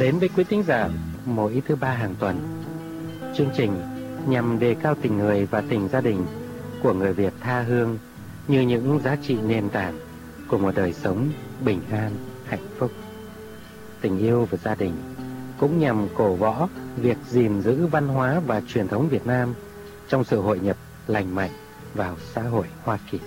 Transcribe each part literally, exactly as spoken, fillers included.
đến với quý thính giả mỗi thứ ba hàng tuần. Chương trình nhằm đề cao tình người và tình gia đình của người Việt tha hương như những giá trị nền tảng của một đời sống bình an, hạnh phúc. Tình yêu và gia đình cũng nhằm cổ võ việc gìn giữ văn hóa và truyền thống Việt Nam trong sự hội nhập lành mạnh vào xã hội Hoa Kỳ.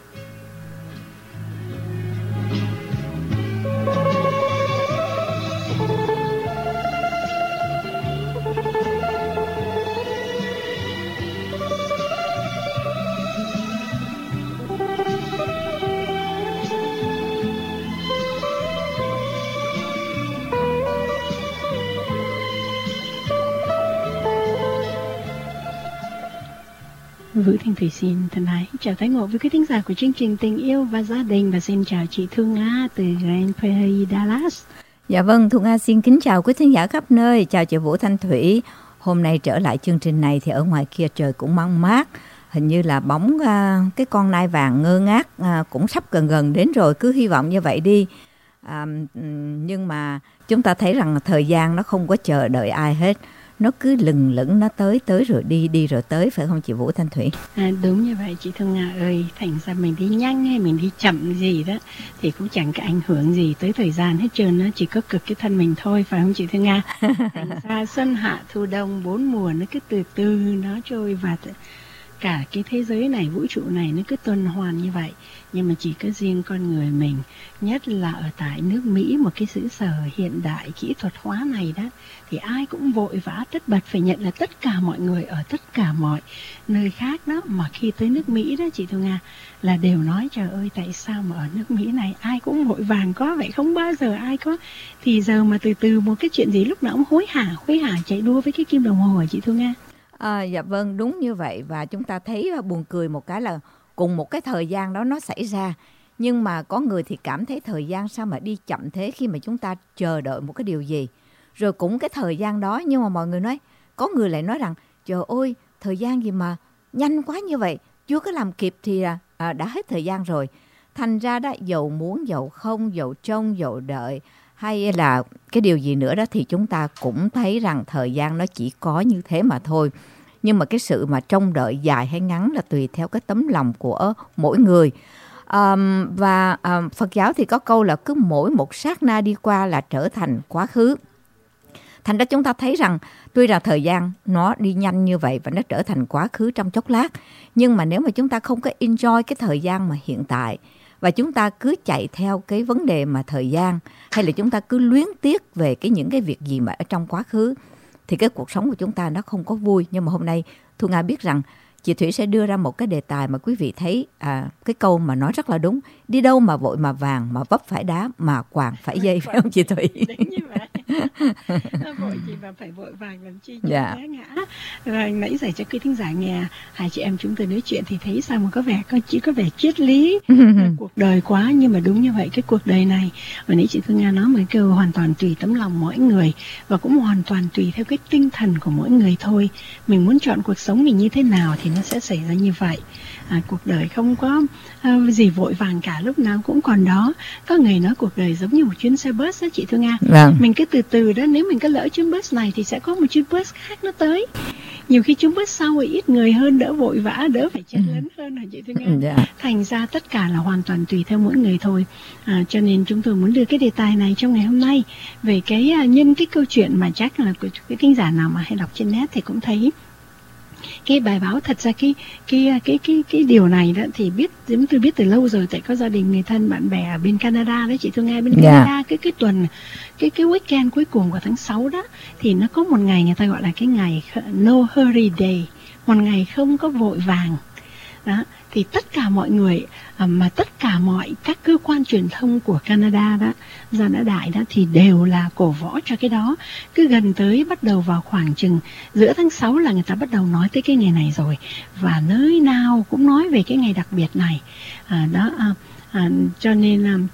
Vũ Thanh Thủy xin thân ái chào tái ngộ với quý thính giả của chương trình Tình Yêu và Gia Đình, và xin chào chị Thu Nga từ Grand Prairie, Dallas. Dạ vâng, Thu Nga xin kính chào quý thính giả khắp nơi, chào chị Vũ Thanh Thủy. Hôm nay trở lại chương trình này thì ở ngoài kia trời cũng măng mát, hình như là bóng à, cái con nai vàng ngơ ngác à, cũng sắp gần gần đến rồi, cứ hy vọng như vậy đi. À, nhưng mà chúng ta thấy rằng thời gian nó không có chờ đợi ai hết. Nó cứ lừng lững, nó tới tới rồi đi, đi rồi tới, phải không chị Vũ Thanh Thủy? À, đúng như vậy chị Thu Nga ơi. Thành ra mình đi nhanh hay mình đi chậm gì đó thì cũng chẳng có ảnh hưởng gì tới thời gian hết trơn, nó chỉ có cực cái thân mình thôi, phải không chị Thu Nga? Thành ra xuân hạ thu đông bốn mùa nó cứ từ từ nó trôi, và cả cái thế giới này, vũ trụ này nó cứ tuần hoàn như vậy. Nhưng mà chỉ có riêng con người mình, nhất là ở tại nước Mỹ, một cái xứ sở hiện đại kỹ thuật hóa này đó, thì ai cũng vội vã tất bật phải nhận là tất cả mọi người ở tất cả mọi nơi khác đó, mà khi tới nước Mỹ đó chị Thu Nga, là đều nói trời ơi tại sao mà ở nước Mỹ này ai cũng vội vàng quá vậy, không bao giờ ai có thì giờ mà từ từ một cái chuyện gì lúc nào cũng hối hả hối hả chạy đua với cái kim đồng hồ hả chị Thu Nga? À, dạ vâng, đúng như vậy. Và chúng ta thấy buồn cười một cái là cùng một cái thời gian đó nó xảy ra, nhưng mà có người thì cảm thấy thời gian sao mà đi chậm thế khi mà chúng ta chờ đợi một cái điều gì. Rồi cũng cái thời gian đó, nhưng mà mọi người nói, có người lại nói rằng trời ơi thời gian gì mà nhanh quá như vậy, chưa có làm kịp thì à, đã hết thời gian rồi. Thành ra đó, dầu muốn dầu không, dầu trông dầu đợi hay là cái điều gì nữa đó, thì chúng ta cũng thấy rằng thời gian nó chỉ có như thế mà thôi. Nhưng mà cái sự mà trông đợi dài hay ngắn là tùy theo cái tấm lòng của mỗi người. Um, và um, Phật giáo thì có câu là cứ mỗi một sát na đi qua là trở thành quá khứ. Thành ra chúng ta thấy rằng tuy là thời gian nó đi nhanh như vậy và nó trở thành quá khứ trong chốc lát, nhưng mà nếu mà chúng ta không có enjoy cái thời gian mà hiện tại, và chúng ta cứ chạy theo cái vấn đề mà thời gian, hay là chúng ta cứ luyến tiếc về cái những cái việc gì mà ở trong quá khứ, thì cái cuộc sống của chúng ta nó không có vui. Nhưng mà hôm nay Thu Nga biết rằng chị Thủy sẽ đưa ra một cái đề tài mà quý vị thấy à, cái câu mà nói rất là đúng: đi đâu mà vội mà vàng, mà vấp phải đá mà quàng phải dây, phải không chị Thủy? Đúng như vậy. Vội gì mà phải vội vàng làm chi cho dạ. ngã ngã. Và nãy giờ cho quý thính giả nghe hai chị em chúng tôi nói chuyện thì thấy sao mà có vẻ có chỉ có vẻ triết lý cuộc đời quá, nhưng mà đúng như vậy, cái cuộc đời này, và nãy chị Thu Nga nói một câu hoàn toàn tùy tấm lòng mỗi người, và cũng hoàn toàn tùy theo cái tinh thần của mỗi người thôi. Mình muốn chọn cuộc sống mình như thế nào thì nó sẽ xảy ra như vậy. À, cuộc đời không có uh, gì vội vàng cả, lúc nào cũng còn đó. Có người nói cuộc đời giống như một chuyến xe bus đó chị Thu Nga. Vâng. Mình cứ từ từ đó, nếu mình có lỡ chuyến bus này thì sẽ có một chuyến bus khác nó tới. Nhiều khi chuyến bus sau rồi ít người hơn, đỡ vội vã, đỡ phải chen lấn hơn hả chị Thu Nga? Dạ. Thành ra tất cả là hoàn toàn tùy theo mỗi người thôi. À, cho nên chúng tôi muốn đưa cái đề tài này trong ngày hôm nay về cái uh, nhân cái câu chuyện mà chắc là của cái thính giả nào mà hay đọc trên net thì cũng thấy cái bài báo. Thật ra cái cái cái cái cái điều này đó thì biết chúng tôi biết từ lâu rồi, tại có gia đình người thân bạn bè ở bên Canada đấy chị Thu Nga. Bên yeah. Canada cái cái tuần cái cái weekend cuối cùng của tháng sáu đó thì nó có một ngày người ta gọi là cái ngày no hurry day, một ngày không có vội vàng đó. Thì tất cả mọi người mà tất cả mọi các cơ quan truyền thông của Canada đó, gia đã đại đó, thì đều là cổ võ cho cái đó. Cứ gần tới bắt đầu vào khoảng chừng giữa tháng sáu là người ta bắt đầu nói tới cái ngày này rồi, và nơi nào cũng nói về cái ngày đặc biệt này à, đó à, à, cho nên à,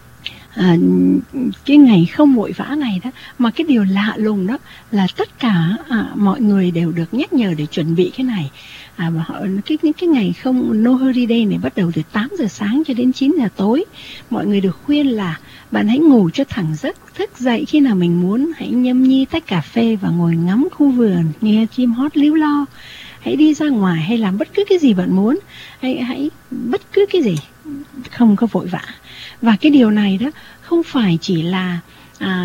À, cái ngày không vội vã này đó, mà cái điều lạ lùng đó là tất cả à, mọi người đều được nhắc nhở để chuẩn bị cái này. à, mà họ cái những cái ngày không no hurry day này bắt đầu từ tám giờ sáng cho đến chín giờ tối. Mọi người được khuyên là bạn hãy ngủ cho thẳng giấc, thức dậy khi nào mình muốn, hãy nhâm nhi tách cà phê và ngồi ngắm khu vườn, nghe chim hót líu lo. Hãy đi ra ngoài hay làm bất cứ cái gì bạn muốn, hãy hãy bất cứ cái gì, không có vội vã. Và cái điều này đó không phải chỉ là à,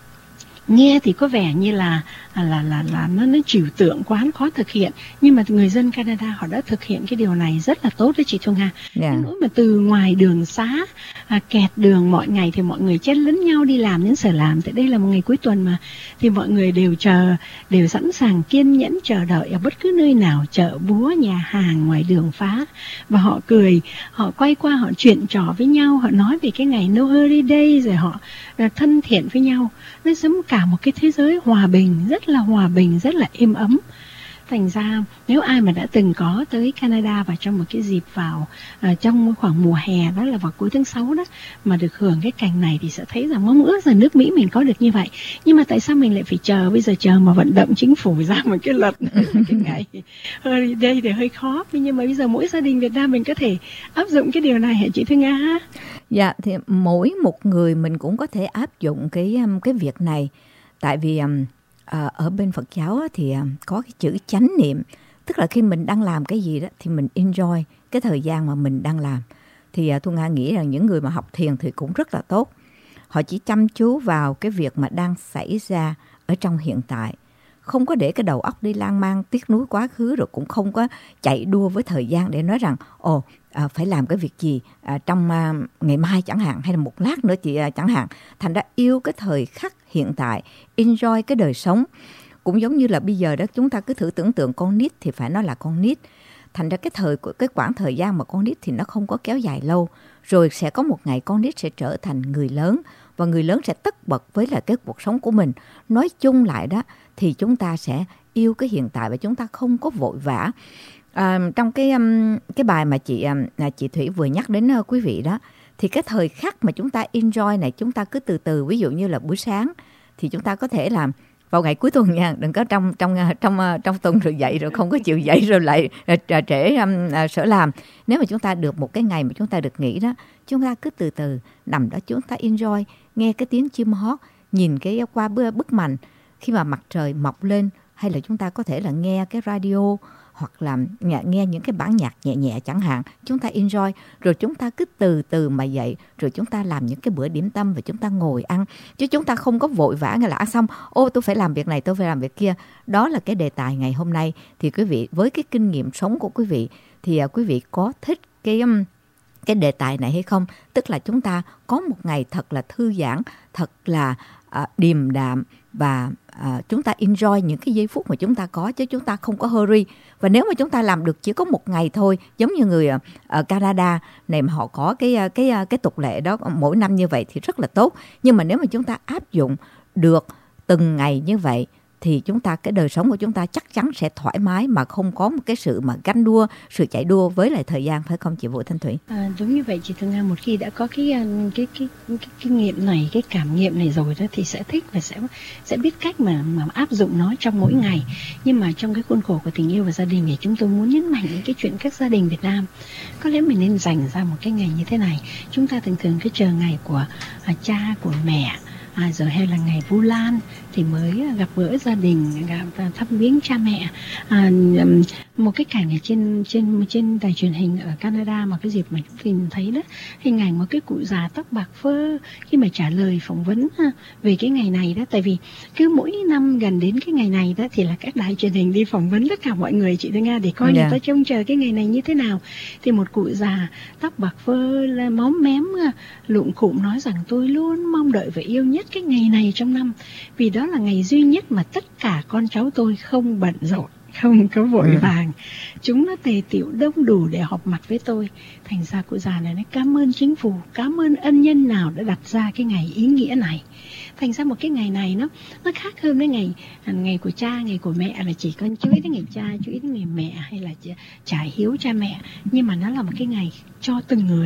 nghe thì có vẻ như là là là là nó nó trừu tượng quá, khó thực hiện, nhưng mà người dân Canada họ đã thực hiện cái điều này rất là tốt đấy chị Thu Nga. Yeah. Nỗi mà từ ngoài đường xá à, kẹt đường mọi ngày thì mọi người chen lấn nhau đi làm đến sở làm. Tại đây là một ngày cuối tuần mà, thì mọi người đều chờ, đều sẵn sàng kiên nhẫn chờ đợi ở bất cứ nơi nào, chợ búa, nhà hàng, ngoài đường phá, và họ cười, họ quay qua họ chuyện trò với nhau, họ nói về cái ngày No Hurry Day, rồi họ thân thiện với nhau. Nó giống cả một cái thế giới hòa bình, rất là hòa bình, rất là êm ấm. Thành ra nếu ai mà đã từng có tới Canada và trong một cái dịp vào uh, trong khoảng mùa hè, đó là vào cuối tháng sáu đó, mà được hưởng cái cảnh này thì sẽ thấy rằng mong ước rằng nước Mỹ mình có được như vậy. Nhưng mà tại sao mình lại phải chờ, bây giờ chờ mà vận động chính phủ ra một cái luật cái ngày hơi đây thì hơi khó. Nhưng mà bây giờ mỗi gia đình Việt Nam mình có thể áp dụng cái điều này hả chị Thư Nga? Dạ, thì mỗi một người mình cũng có thể áp dụng cái cái việc này. Tại vì um, ở bên Phật giáo thì um, có cái chữ chánh niệm, tức là khi mình đang làm cái gì đó thì mình enjoy cái thời gian mà mình đang làm. Thì uh, Thu Nga nghĩ rằng những người mà học thiền thì cũng rất là tốt. Họ chỉ chăm chú vào cái việc mà đang xảy ra ở trong hiện tại, không có để cái đầu óc đi lang mang tiếc nuối quá khứ, rồi cũng không có chạy đua với thời gian để nói rằng ồ à, phải làm cái việc gì à, trong à, ngày mai chẳng hạn, hay là một lát nữa chị à, chẳng hạn. Thành ra yêu cái thời khắc hiện tại, enjoy cái đời sống. Cũng giống như là bây giờ đó, chúng ta cứ thử tưởng tượng con nít thì phải nói là con nít. Thành ra cái thời cái quãng thời gian mà con nít thì nó không có kéo dài lâu. Rồi sẽ có một ngày con nít sẽ trở thành người lớn, và người lớn sẽ tất bật với là cái cuộc sống của mình. Nói chung lại đó thì chúng ta sẽ yêu cái hiện tại và chúng ta không có vội vã. À, trong cái um, cái bài mà chị um, chị Thủy vừa nhắc đến uh, quý vị đó, thì cái thời khắc mà chúng ta enjoy này, chúng ta cứ từ từ. Ví dụ như là buổi sáng thì chúng ta có thể làm vào ngày cuối tuần nha, đừng có trong trong trong trong tuần rồi dậy rồi không có chịu dậy rồi lại trễ um, sở làm. Nếu mà chúng ta được một cái ngày mà chúng ta được nghỉ đó, chúng ta cứ từ từ nằm đó, chúng ta enjoy, nghe cái tiếng chim hót, nhìn cái qua bức màn khi mà mặt trời mọc lên, hay là chúng ta có thể là nghe cái radio, hoặc là nghe những cái bản nhạc nhẹ nhẹ chẳng hạn. Chúng ta enjoy, rồi chúng ta cứ từ từ mà dậy, rồi chúng ta làm những cái bữa điểm tâm và chúng ta ngồi ăn. Chứ chúng ta không có vội vã nghe là ăn xong, ô tôi phải làm việc này, tôi phải làm việc kia. Đó là cái đề tài ngày hôm nay. Thì quý vị, với cái kinh nghiệm sống của quý vị, thì uh, quý vị có thích cái um, cái đề tài này hay không? Tức là chúng ta có một ngày thật là thư giãn, thật là uh, điềm đạm, và à, chúng ta enjoy những cái giây phút mà chúng ta có, chứ chúng ta không có hurry. Và nếu mà chúng ta làm được chỉ có một ngày thôi, giống như người ở Canada này mà họ có cái cái cái tục lệ đó mỗi năm như vậy thì rất là tốt. Nhưng mà nếu mà chúng ta áp dụng được từng ngày như vậy thì chúng ta, cái đời sống của chúng ta chắc chắn sẽ thoải mái, mà không có một cái sự mà ganh đua, sự chạy đua với lại thời gian, phải không chị Vũ Thanh Thủy? À, đúng như vậy chị Thư Nga. Một khi đã có cái cái cái cái kinh nghiệm này, cái cảm nghiệm này rồi đó, thì sẽ thích và sẽ sẽ biết cách mà mà áp dụng nó trong mỗi ngày. Nhưng mà trong cái khuôn khổ của tình yêu và gia đình thì chúng tôi muốn nhấn mạnh những cái chuyện các gia đình Việt Nam có lẽ mình nên dành ra một cái ngày như thế này. Chúng ta thường thường cứ chờ ngày của à, cha, của mẹ, À, rồi hay là ngày Vu Lan thì mới gặp gỡ gia đình, gặp thăm viếng cha mẹ. À, một cái cảnh ở trên trên trên đài truyền hình ở Canada mà cái dịp mà mình thấy đó, hình ảnh một cái cụ già tóc bạc phơ khi mà trả lời phỏng vấn về cái ngày này đó. Tại vì cứ mỗi năm gần đến cái ngày này đó thì là các đài truyền hình đi phỏng vấn tất cả mọi người, chị Thư Nga, để coi yeah. người ta trông chờ cái ngày này như thế nào. Thì một cụ già tóc bạc phơ, móm mém, lụm khụm nói rằng tôi luôn mong đợi và yêu nhất cái ngày này trong năm, vì đó là ngày duy nhất mà tất cả con cháu tôi không bận rộn, không có vội ừ. vàng, chúng nó tề tựu đông đủ để họp mặt với tôi. Thành ra cụ già này nói cảm ơn chính phủ, cảm ơn ân nhân nào đã đặt ra cái ngày ý nghĩa này. Thành ra một cái ngày này nó nó khác hơn với ngày ngày của cha, ngày của mẹ là chỉ có chú ý đến ngày cha, chú ý đến ngày mẹ, hay là trả hiếu cha mẹ. Nhưng mà nó là một cái ngày cho từng người,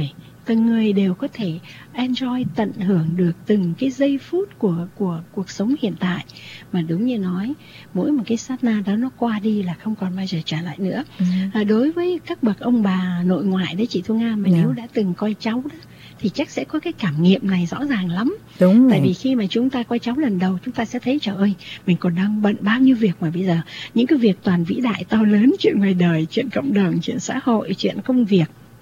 từng người đều có thể enjoy, tận hưởng được từng cái giây phút của của cuộc sống hiện tại. Mà đúng như nói, mỗi một cái sát na đó nó qua đi là không còn bao giờ trả lại nữa. Ừ. À, đối với các bậc ông bà nội ngoại đấy chị Thu Nga, mà yeah. nếu đã từng coi cháu đó thì chắc sẽ có cái cảm nghiệm này rõ ràng lắm. Đúng. Tại vì khi mà chúng ta coi cháu lần đầu, chúng ta sẽ thấy trời ơi, mình còn đang bận bao nhiêu việc mà bây giờ những cái việc toàn vĩ đại to lớn, chuyện ngoài đời, chuyện cộng đồng, chuyện xã hội, chuyện công việc,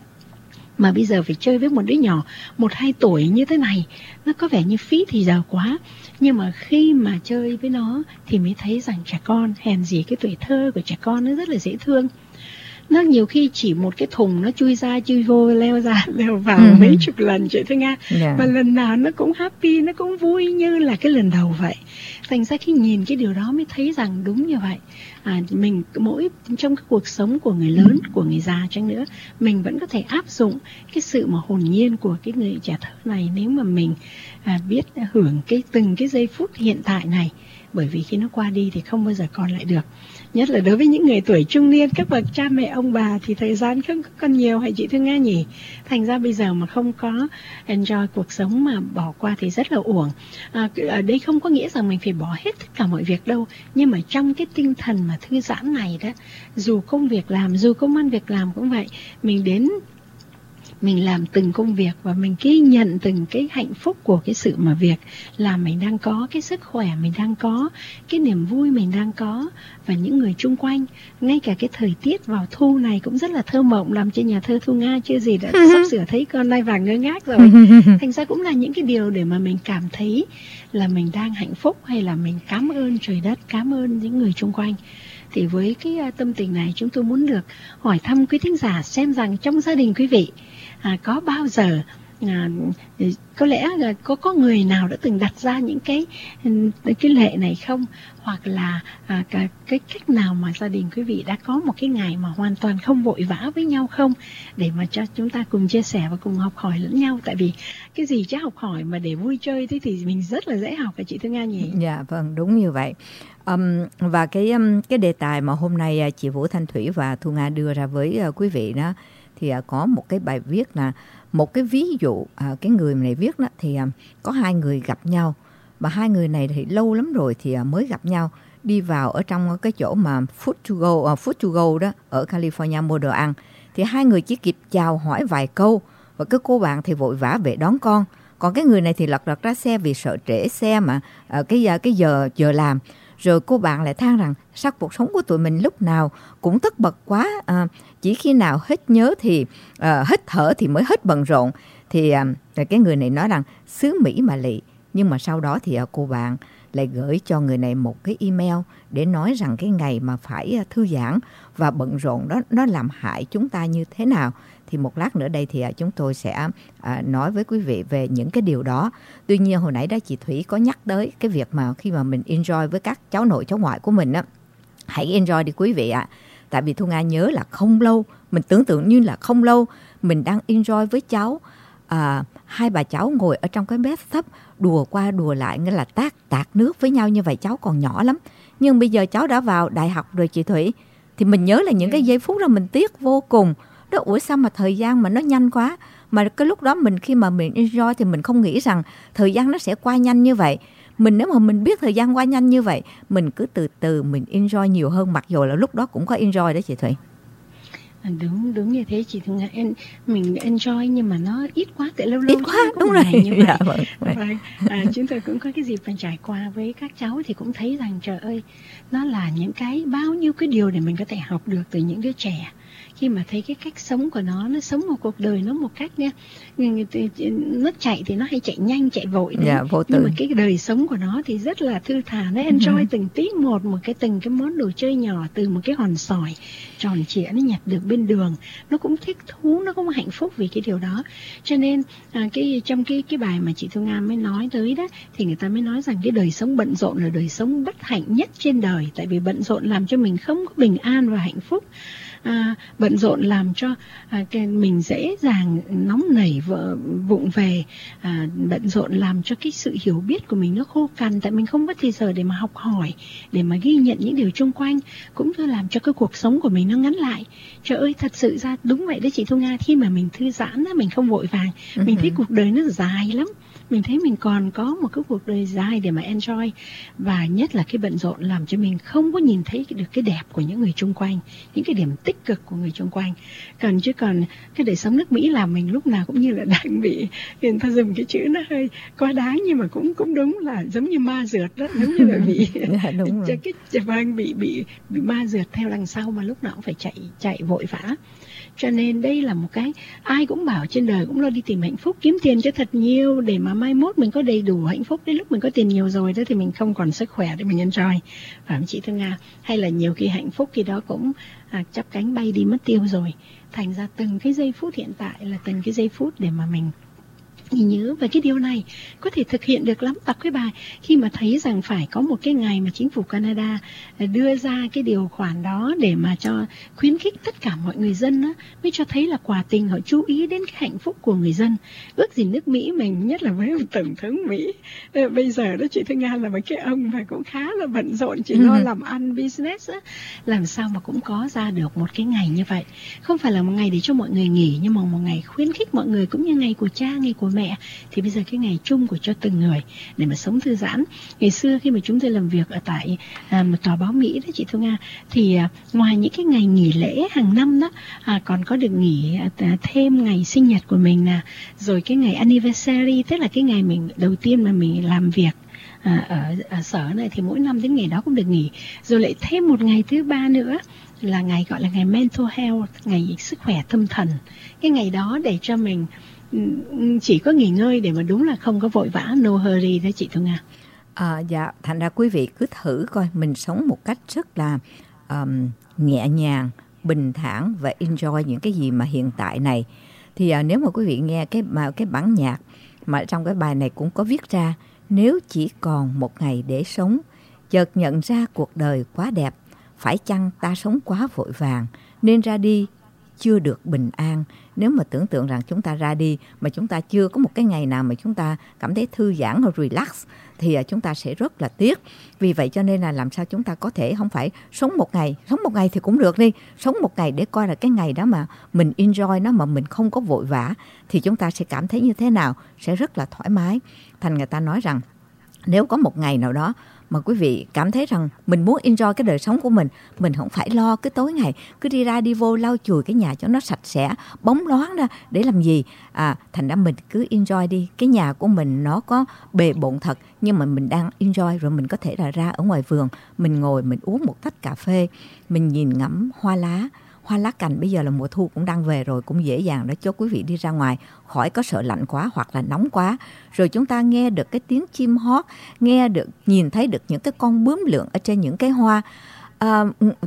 mà bây giờ phải chơi với một đứa nhỏ một hai tuổi như thế này, nó có vẻ như phí thì giờ quá. Nhưng mà khi mà chơi với nó thì mới thấy rằng trẻ con, hèn gì cái tuổi thơ của trẻ con nó rất là dễ thương. Nó nhiều khi chỉ một cái thùng nó chui ra chui vô, leo ra leo vào ừ. mấy chục lần chị Thư Nga, yeah. và lần nào nó cũng happy, nó cũng vui như là cái lần đầu vậy. Thành ra khi nhìn cái điều đó mới thấy rằng đúng như vậy. À, mình mỗi trong cái cuộc sống của người lớn, của người già chăng nữa, mình vẫn có thể áp dụng cái sự mà hồn nhiên của cái người trẻ thơ này nếu mà mình à, biết hưởng cái từng cái giây phút hiện tại này. Bởi vì khi nó qua đi thì không bao giờ còn lại được. Nhất là đối với những người tuổi trung niên, các bậc cha mẹ ông bà thì thời gian không còn nhiều, hãy chị Thương Nga nhỉ. Thành ra bây giờ mà không có enjoy cuộc sống mà bỏ qua thì rất là uổng. À, ở đây không có nghĩa rằng mình phải bỏ hết tất cả mọi việc đâu. Nhưng mà trong cái tinh thần mà thư giãn này đó, dù công việc làm, dù công ăn việc làm cũng vậy, mình đến mình làm từng công việc và mình ghi nhận từng cái hạnh phúc của cái sự mà việc làm mình đang có, cái sức khỏe mình đang có, cái niềm vui mình đang có, và những người chung quanh. Ngay cả cái thời tiết vào thu này cũng rất là thơ mộng, làm cho nhà thơ Thu Nga chưa gì đã sắp sửa thấy con nai vàng ngơ ngác rồi. Thành ra cũng là những cái điều để mà mình cảm thấy là mình đang hạnh phúc, hay là mình cảm ơn trời đất, cảm ơn những người chung quanh. Thì với cái tâm tình này, chúng tôi muốn được hỏi thăm quý thính giả xem rằng trong gia đình quý vị à, có bao giờ à, có lẽ là có có người nào đã từng đặt ra những cái cái lệ này không, hoặc là à, cái, cái cách nào mà gia đình quý vị đã có một cái ngày mà hoàn toàn không vội vã với nhau không, để mà cho chúng ta cùng chia sẻ và cùng học hỏi lẫn nhau. Tại vì cái gì chứ học hỏi mà để vui chơi thế thì mình rất là dễ học, cả chị Thương Nga nhỉ? Dạ vâng, đúng như vậy. Um, và cái um, cái đề tài mà hôm nay chị Vũ Thanh Thủy và Thu Nga đưa ra với uh, quý vị đó, thì uh, có một cái bài viết là một cái ví dụ. uh, cái người này viết đó thì uh, có hai người gặp nhau, và hai người này thì lâu lắm rồi thì uh, mới gặp nhau, đi vào ở trong cái chỗ mà Food to Go, uh, Food to Go đó ở California mua đồ ăn. Thì hai người chỉ kịp chào hỏi vài câu, và cái cô bạn thì vội vã về đón con, còn cái người này thì lật đật ra xe vì sợ trễ xe mà uh, cái cái giờ giờ làm. Rồi cô bạn lại than rằng sao cuộc sống của tụi mình lúc nào cũng tất bật quá, à, chỉ khi nào hết nhớ thì à, hết thở thì mới hết bận rộn. Thì à, cái người này nói rằng xứ Mỹ mà lị. Nhưng mà sau đó thì à, cô bạn lại gửi cho người này một cái email để nói rằng cái ngày mà phải thư giãn và bận rộn đó nó làm hại chúng ta như thế nào. Thì một lát nữa đây thì à, chúng tôi sẽ à, nói với quý vị về những cái điều đó. Tuy nhiên hồi nãy đó chị Thủy có nhắc tới cái việc mà khi mà mình enjoy với các cháu nội cháu ngoại của mình á, hãy enjoy đi quý vị ạ. À. Tại vì Thu Nga nhớ là không lâu, mình tưởng tượng như là không lâu, mình đang enjoy với cháu. À, hai bà cháu ngồi ở trong cái bathtub đùa qua đùa lại, nghĩa là tát tạt nước với nhau như vậy, cháu còn nhỏ lắm. Nhưng bây giờ cháu đã vào đại học rồi chị Thủy, thì mình nhớ là những cái giây phút đó mình tiếc vô cùng. Đó, ủa sao mà thời gian mà nó nhanh quá. Mà cái lúc đó mình khi mà mình enjoy thì mình không nghĩ rằng thời gian nó sẽ qua nhanh như vậy. Mình nếu mà mình biết thời gian qua nhanh như vậy, mình cứ từ từ mình enjoy nhiều hơn, mặc dù là lúc đó cũng có enjoy đó chị Thủy. À, đúng đúng như thế chị Thương Nga. En, mình enjoy nhưng mà nó ít quá, tại lâu lâu ít quá, đúng rồi như vậy. Dạ, vâng, vâng. À, chúng tôi cũng có cái dịp mình trải qua với các cháu thì cũng thấy rằng trời ơi, nó là những cái bao nhiêu cái điều để mình có thể học được từ những đứa trẻ. Khi mà thấy cái cách sống của nó, nó sống một cuộc đời nó một cách nha, nó chạy thì nó hay chạy nhanh, chạy vội đấy. Dạ, vô nhưng mà cái đời sống của nó thì rất là thư thả, nó enjoy uh-huh. từng tí một, một cái từng cái món đồ chơi nhỏ, từ một cái hòn sỏi tròn trịa nó nhặt được bên đường, nó cũng thích thú, nó cũng hạnh phúc vì cái điều đó. Cho nên à, cái trong cái cái bài mà chị Thu Nga mới nói tới đó, thì người ta mới nói rằng cái đời sống bận rộn là đời sống bất hạnh nhất trên đời, tại vì bận rộn làm cho mình không có bình an và hạnh phúc. à, bận rộn làm cho à, cái mình dễ dàng nóng nảy vợ vụng về, à, bận rộn làm cho cái sự hiểu biết của mình nó khô cằn, tại mình không có thời giờ để mà học hỏi, để mà ghi nhận những điều xung quanh, cũng như làm cho cái cuộc sống của mình nó ngắn lại. Trời ơi, thật sự ra đúng vậy đấy chị Thu Nga, khi mà mình thư giãn, mình không vội vàng, mình thấy cuộc đời nó dài lắm. Mình thấy mình còn có một cái cuộc đời dài để mà enjoy. Và nhất là cái bận rộn làm cho mình không có nhìn thấy được cái đẹp của những người xung quanh, những cái điểm tích cực của người xung quanh. Còn chứ còn cái đời sống nước Mỹ làm mình lúc nào cũng như là đang bị, người ta dùng cái chữ nó hơi quá đáng, nhưng mà cũng cũng đúng là giống như ma rượt đó, giống như là bị dạ, đúng rồi. cái vâng bị bị bị ma rượt theo đằng sau, mà lúc nào cũng phải chạy chạy vội vã. Cho nên đây là một cái ai cũng bảo trên đời cũng lo đi tìm hạnh phúc, kiếm tiền cho thật nhiều để mà mai mốt mình có đầy đủ hạnh phúc. Đến lúc mình có tiền nhiều rồi đó thì mình không còn sức khỏe để mình enjoy, phải không chị Thương Nga? Hay là nhiều khi hạnh phúc khi đó cũng à, chắp cánh bay đi mất tiêu rồi. Thành ra từng cái giây phút hiện tại là từng cái giây phút để mà mình nhớ về cái điều này có thể thực hiện được lắm. Đọc cái bài khi mà thấy rằng phải có một cái ngày mà chính phủ Canada đưa ra cái điều khoản đó để mà cho khuyến khích tất cả mọi người dân đó, mới cho thấy là quả tình họ chú ý đến cái hạnh phúc của người dân. Ước gì nước Mỹ mình, nhất là với một tổng thống Mỹ bây giờ đó chị Thương Nga, là một cái ông mà cũng khá là bận rộn, chỉ lo làm ăn business á, làm sao mà cũng có ra được một cái ngày như vậy. Không phải là một ngày để cho mọi người nghỉ, nhưng mà một ngày khuyến khích mọi người, cũng như ngày của cha, ngày của mẹ, thì bây giờ cái ngày chung của cho từng người để mà sống thư giãn. Ngày xưa khi mà chúng tôi làm việc ở tại à, một tòa báo Mỹ đó chị Thu Nga, thì à, ngoài những cái ngày nghỉ lễ hàng năm đó, à, còn có được nghỉ à, thêm ngày sinh nhật của mình nè, rồi cái ngày anniversary, tức là cái ngày mình đầu tiên mà mình làm việc à, ở, ở sở này, thì mỗi năm đến ngày đó cũng được nghỉ. Rồi lại thêm một ngày thứ ba nữa là ngày gọi là ngày mental health, ngày sức khỏe tâm thần. Cái ngày đó để cho mình chỉ có nghỉ ngơi, để mà đúng là không có vội vã, no hurry đó chị Thu Nga. À, dạ, thành ra quý vị cứ thử coi mình sống một cách rất là um, nhẹ nhàng, bình thản và enjoy những cái gì mà hiện tại này. Thì à, nếu mà quý vị nghe cái mà cái bản nhạc mà trong cái bài này cũng có viết ra, nếu chỉ còn một ngày để sống, chợt nhận ra cuộc đời quá đẹp, phải chăng ta sống quá vội vàng nên ra đi chưa được bình an. Nếu mà tưởng tượng rằng chúng ta ra đi mà chúng ta chưa có một cái ngày nào mà chúng ta cảm thấy thư giãn hoặc relax, thì chúng ta sẽ rất là tiếc. Vì vậy cho nên là làm sao chúng ta có thể không phải sống một ngày, sống một ngày thì cũng được đi, sống một ngày để coi là cái ngày đó mà mình enjoy nó, mà mình không có vội vã, thì chúng ta sẽ cảm thấy như thế nào, sẽ rất là thoải mái. Thành người ta nói rằng nếu có một ngày nào đó mà quý vị cảm thấy rằng mình muốn enjoy cái đời sống của mình, mình không phải lo cái tối ngày cứ đi ra đi vô lau chùi cái nhà cho nó sạch sẽ, bóng loáng ra để làm gì. À, thành ra mình cứ enjoy đi. Cái nhà của mình nó có bề bộn thật, nhưng mà mình đang enjoy, rồi mình có thể là ra ở ngoài vườn, mình ngồi mình uống một tách cà phê, mình nhìn ngắm hoa lá. Hoa lá cành bây giờ là mùa thu cũng đang về rồi, cũng dễ dàng để cho quý vị đi ra ngoài khỏi có sợ lạnh quá hoặc là nóng quá. Rồi chúng ta nghe được cái tiếng chim hót, nghe được, nhìn thấy được những cái con bướm lượn ở trên những cái hoa, à,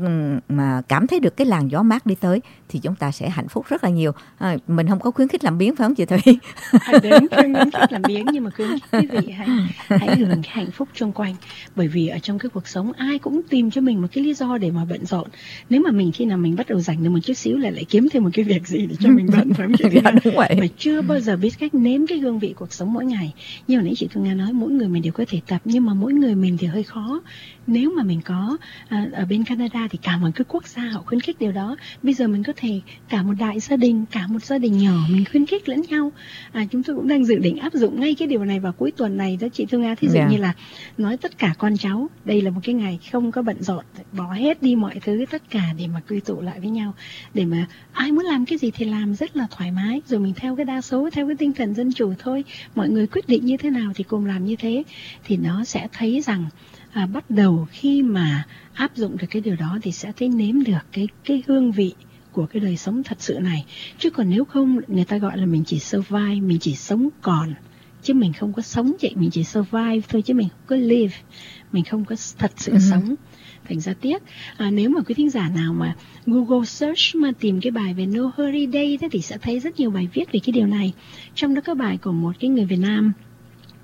mà cảm thấy được cái làn gió mát đi tới, thì chúng ta sẽ hạnh phúc rất là nhiều. À, mình không có khuyến khích làm biếng phải không chị Thủy? Đến khuyến khích làm biếng, nhưng mà khuyến khích quý vị hãy hãy hưởng cái hạnh phúc xung quanh. Bởi vì ở trong cái cuộc sống ai cũng tìm cho mình một cái lý do để mà bận rộn. Nếu mà mình khi nào mình bắt đầu dành được một chút xíu là lại kiếm thêm một cái việc gì để cho mình bận, phải không chị? Dạ, đúng vậy. Mà chưa bao giờ biết cách nếm cái hương vị cuộc sống mỗi ngày. Như hồi nãy chị Thu Nga nói, mỗi người mình đều có thể tập, nhưng mà mỗi người mình thì hơi khó. Nếu mà mình có à, ở bên Canada thì cả một cái quốc gia họ khuyến khích điều đó. Bây giờ mình có thể cả một đại gia đình, cả một gia đình nhỏ mình khuyến khích lẫn nhau. À, chúng tôi cũng đang dự định áp dụng ngay cái điều này vào cuối tuần này đó chị Thu Nga. Thí dụ yeah. như là nói tất cả con cháu, đây là một cái ngày không có bận rộn, bỏ hết đi mọi thứ tất cả để mà quy tụ lại với nhau, để mà ai muốn làm cái gì thì làm rất là thoải mái, rồi mình theo cái đa số, theo cái tinh thần dân chủ thôi. Mọi người quyết định như thế nào thì cùng làm như thế, thì nó sẽ thấy rằng À, bắt đầu khi mà áp dụng được cái điều đó thì sẽ thấy nếm được cái cái hương vị của cái đời sống thật sự này. Chứ còn nếu không, người ta gọi là mình chỉ survive, mình chỉ sống còn, chứ mình không có sống chị, mình chỉ survive thôi chứ mình không có live, mình không có thật sự uh-huh. sống. Thành ra tiếc. À, nếu mà quý thính giả nào mà Google search mà tìm cái bài về No Hurry Day thì sẽ thấy rất nhiều bài viết về cái điều này. Trong đó có bài của một cái người Việt Nam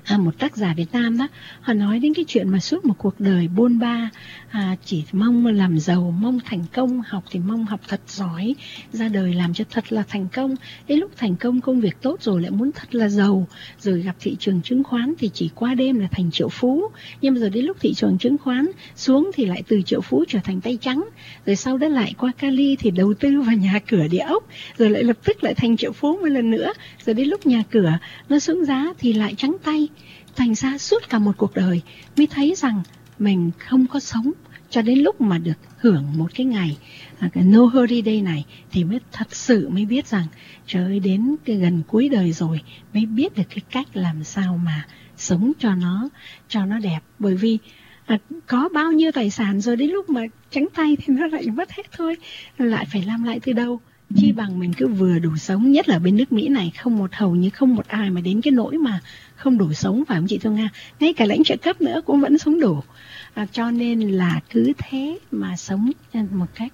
À, một tác giả Việt Nam đó, họ nói đến cái chuyện mà suốt một cuộc đời bôn ba, à, chỉ mong làm giàu, mong thành công, học thì mong học thật giỏi, ra đời làm cho thật là thành công. Đến lúc thành công công việc tốt rồi lại muốn thật là giàu, rồi gặp thị trường chứng khoán thì chỉ qua đêm là thành triệu phú. Nhưng mà rồi đến lúc thị trường chứng khoán xuống thì lại từ triệu phú trở thành tay trắng, rồi sau đó lại qua Cali thì đầu tư vào nhà cửa địa ốc, rồi lại lập tức lại thành triệu phú một lần nữa. Rồi đến lúc nhà cửa nó xuống giá thì lại trắng tay. Thành ra suốt cả một cuộc đời mới thấy rằng mình không có sống cho đến lúc mà được hưởng một cái ngày à, cái No Hurry Day này thì mới thật sự mới biết rằng trời ơi, đến cái gần cuối đời rồi mới biết được cái cách làm sao mà sống cho nó cho nó đẹp. Bởi vì à, có bao nhiêu tài sản rồi đến lúc mà trắng tay thì nó lại mất hết thôi, lại phải làm lại từ đầu. Chi bằng mình cứ vừa đủ sống. Nhất là bên nước Mỹ này không một hầu như không một ai mà đến cái nỗi mà không đủ sống, phải không chị Thương Nga? Ngay cả lãnh trợ cấp nữa cũng vẫn sống đủ. À, cho nên là cứ thế mà sống một cách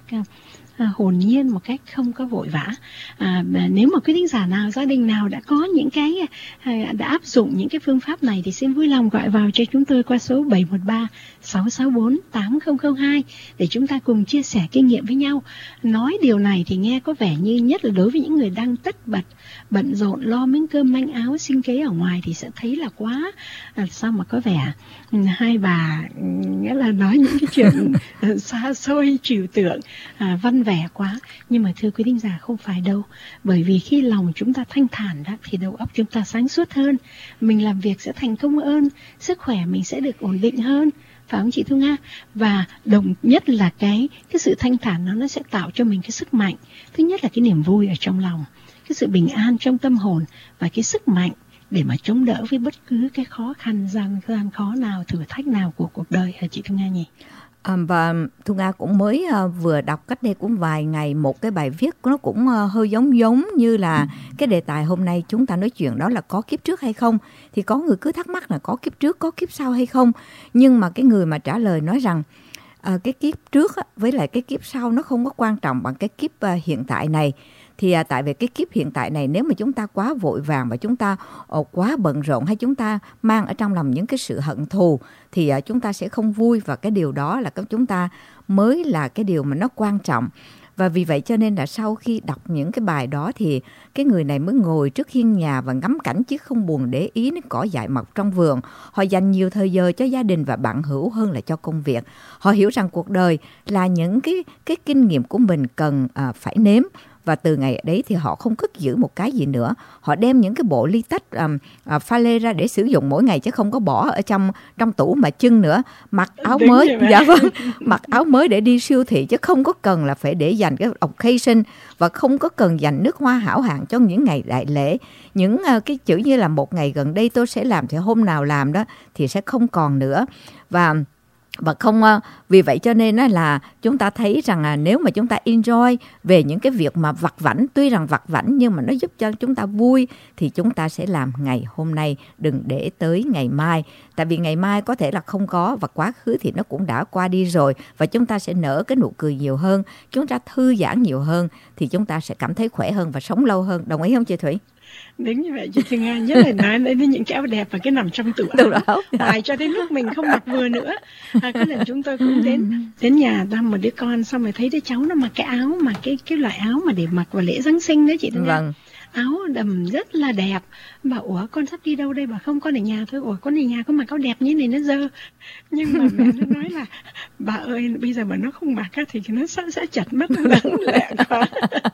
à, hồn nhiên, một cách không có vội vã. À, nếu mà quý thính giả nào, gia đình nào đã có những cái à, đã áp dụng những cái phương pháp này thì xin vui lòng gọi vào cho chúng tôi qua số bảy một ba sáu sáu bốn tám không không hai để chúng ta cùng chia sẻ kinh nghiệm với nhau. Nói điều này thì nghe có vẻ như, nhất là đối với những người đang tất bật bận rộn lo miếng cơm manh áo sinh kế ở ngoài thì sẽ thấy là quá à, sao mà có vẻ hai bà nghĩa là nói những cái chuyện xa xôi trừu tượng, à, văn vẻ quá. Nhưng mà thưa quý thính giả, không phải đâu. Bởi vì khi lòng chúng ta thanh thản đó thì đầu óc chúng ta sáng suốt hơn, mình làm việc sẽ thành công hơn, sức khỏe mình sẽ được ổn định hơn, phải không chị Thu Nga? Và đồng nhất là cái cái sự thanh thản nó nó sẽ tạo cho mình cái sức mạnh. Thứ nhất là cái niềm vui ở trong lòng, cái sự bình an trong tâm hồn và cái sức mạnh để mà chống đỡ với bất cứ cái khó khăn, gian gian khó nào, thử thách nào của cuộc đời, hả chị Thu Nga nhỉ? À, và Thu Nga cũng mới uh, vừa đọc cách đây cũng vài ngày một cái bài viết, nó cũng uh, hơi giống giống như là cái đề tài hôm nay chúng ta nói chuyện, đó là có kiếp trước hay không. Thì có người cứ thắc mắc là có kiếp trước, có kiếp sau hay không. Nhưng mà cái người mà trả lời nói rằng uh, cái kiếp trước á, với lại cái kiếp sau nó không có quan trọng bằng cái kiếp uh, hiện tại này. Thì à, tại vì cái kiếp hiện tại này, nếu mà chúng ta quá vội vàng và chúng ta ồ, quá bận rộn, hay chúng ta mang ở trong lòng những cái sự hận thù, thì à, chúng ta sẽ không vui, và cái điều đó là cái chúng ta mới là cái điều mà nó quan trọng. Và vì vậy cho nên là sau khi đọc những cái bài đó thì cái người này mới ngồi trước hiên nhà và ngắm cảnh chứ không buồn để ý đến cỏ dại mọc trong vườn. Họ dành nhiều thời giờ cho gia đình và bạn hữu hơn là cho công việc. Họ hiểu rằng cuộc đời là những cái, cái kinh nghiệm của mình cần à, phải nếm. Và từ ngày đấy thì họ không cất giữ một cái gì nữa. Họ đem những cái bộ ly tách um, uh, pha lê ra để sử dụng mỗi ngày, chứ không có bỏ ở trong trong tủ mà trưng nữa. Mặc áo Đúng mới, dạ vâng, mặc áo mới để đi siêu thị, chứ không có cần là phải để dành cái occasion, và không có cần dành nước hoa hảo hạng cho những ngày đại lễ. Những uh, cái chữ như là một ngày gần đây tôi sẽ làm thì hôm nào làm đó thì sẽ không còn nữa. Và Và không vì vậy cho nên là chúng ta thấy rằng là nếu mà chúng ta enjoy về những cái việc mà vặt vãnh, tuy rằng vặt vãnh nhưng mà nó giúp cho chúng ta vui, thì chúng ta sẽ làm ngày hôm nay, đừng để tới ngày mai. Tại vì ngày mai có thể là không có, và quá khứ thì nó cũng đã qua đi rồi, và chúng ta sẽ nở cái nụ cười nhiều hơn, chúng ta thư giãn nhiều hơn, thì chúng ta sẽ cảm thấy khỏe hơn và sống lâu hơn. Đồng ý không chị Thủy? Đúng như vậy chị Thương Nga, nhất là nói đến những cái áo đẹp và cái nằm trong tủ áo, hoài cho đến lúc mình không mặc vừa nữa. À, có lần chúng tôi cũng đến đến nhà thăm một đứa con, xong rồi thấy đứa cháu nó mặc cái áo mà cái cái loại áo mà để mặc vào lễ Giáng sinh đó chị Thương Nga. Vâng. Áo đầm rất là đẹp. Bảo ủa con sắp đi đâu đây? Bà không, con ở nhà thôi. Ủa con ở nhà có mặc áo đẹp như này nó dơ. Nhưng mà mẹ nó nói là bà ơi bây giờ mà nó không mặc thì nó sẽ, sẽ chật mất, nó đáng lẽ quá.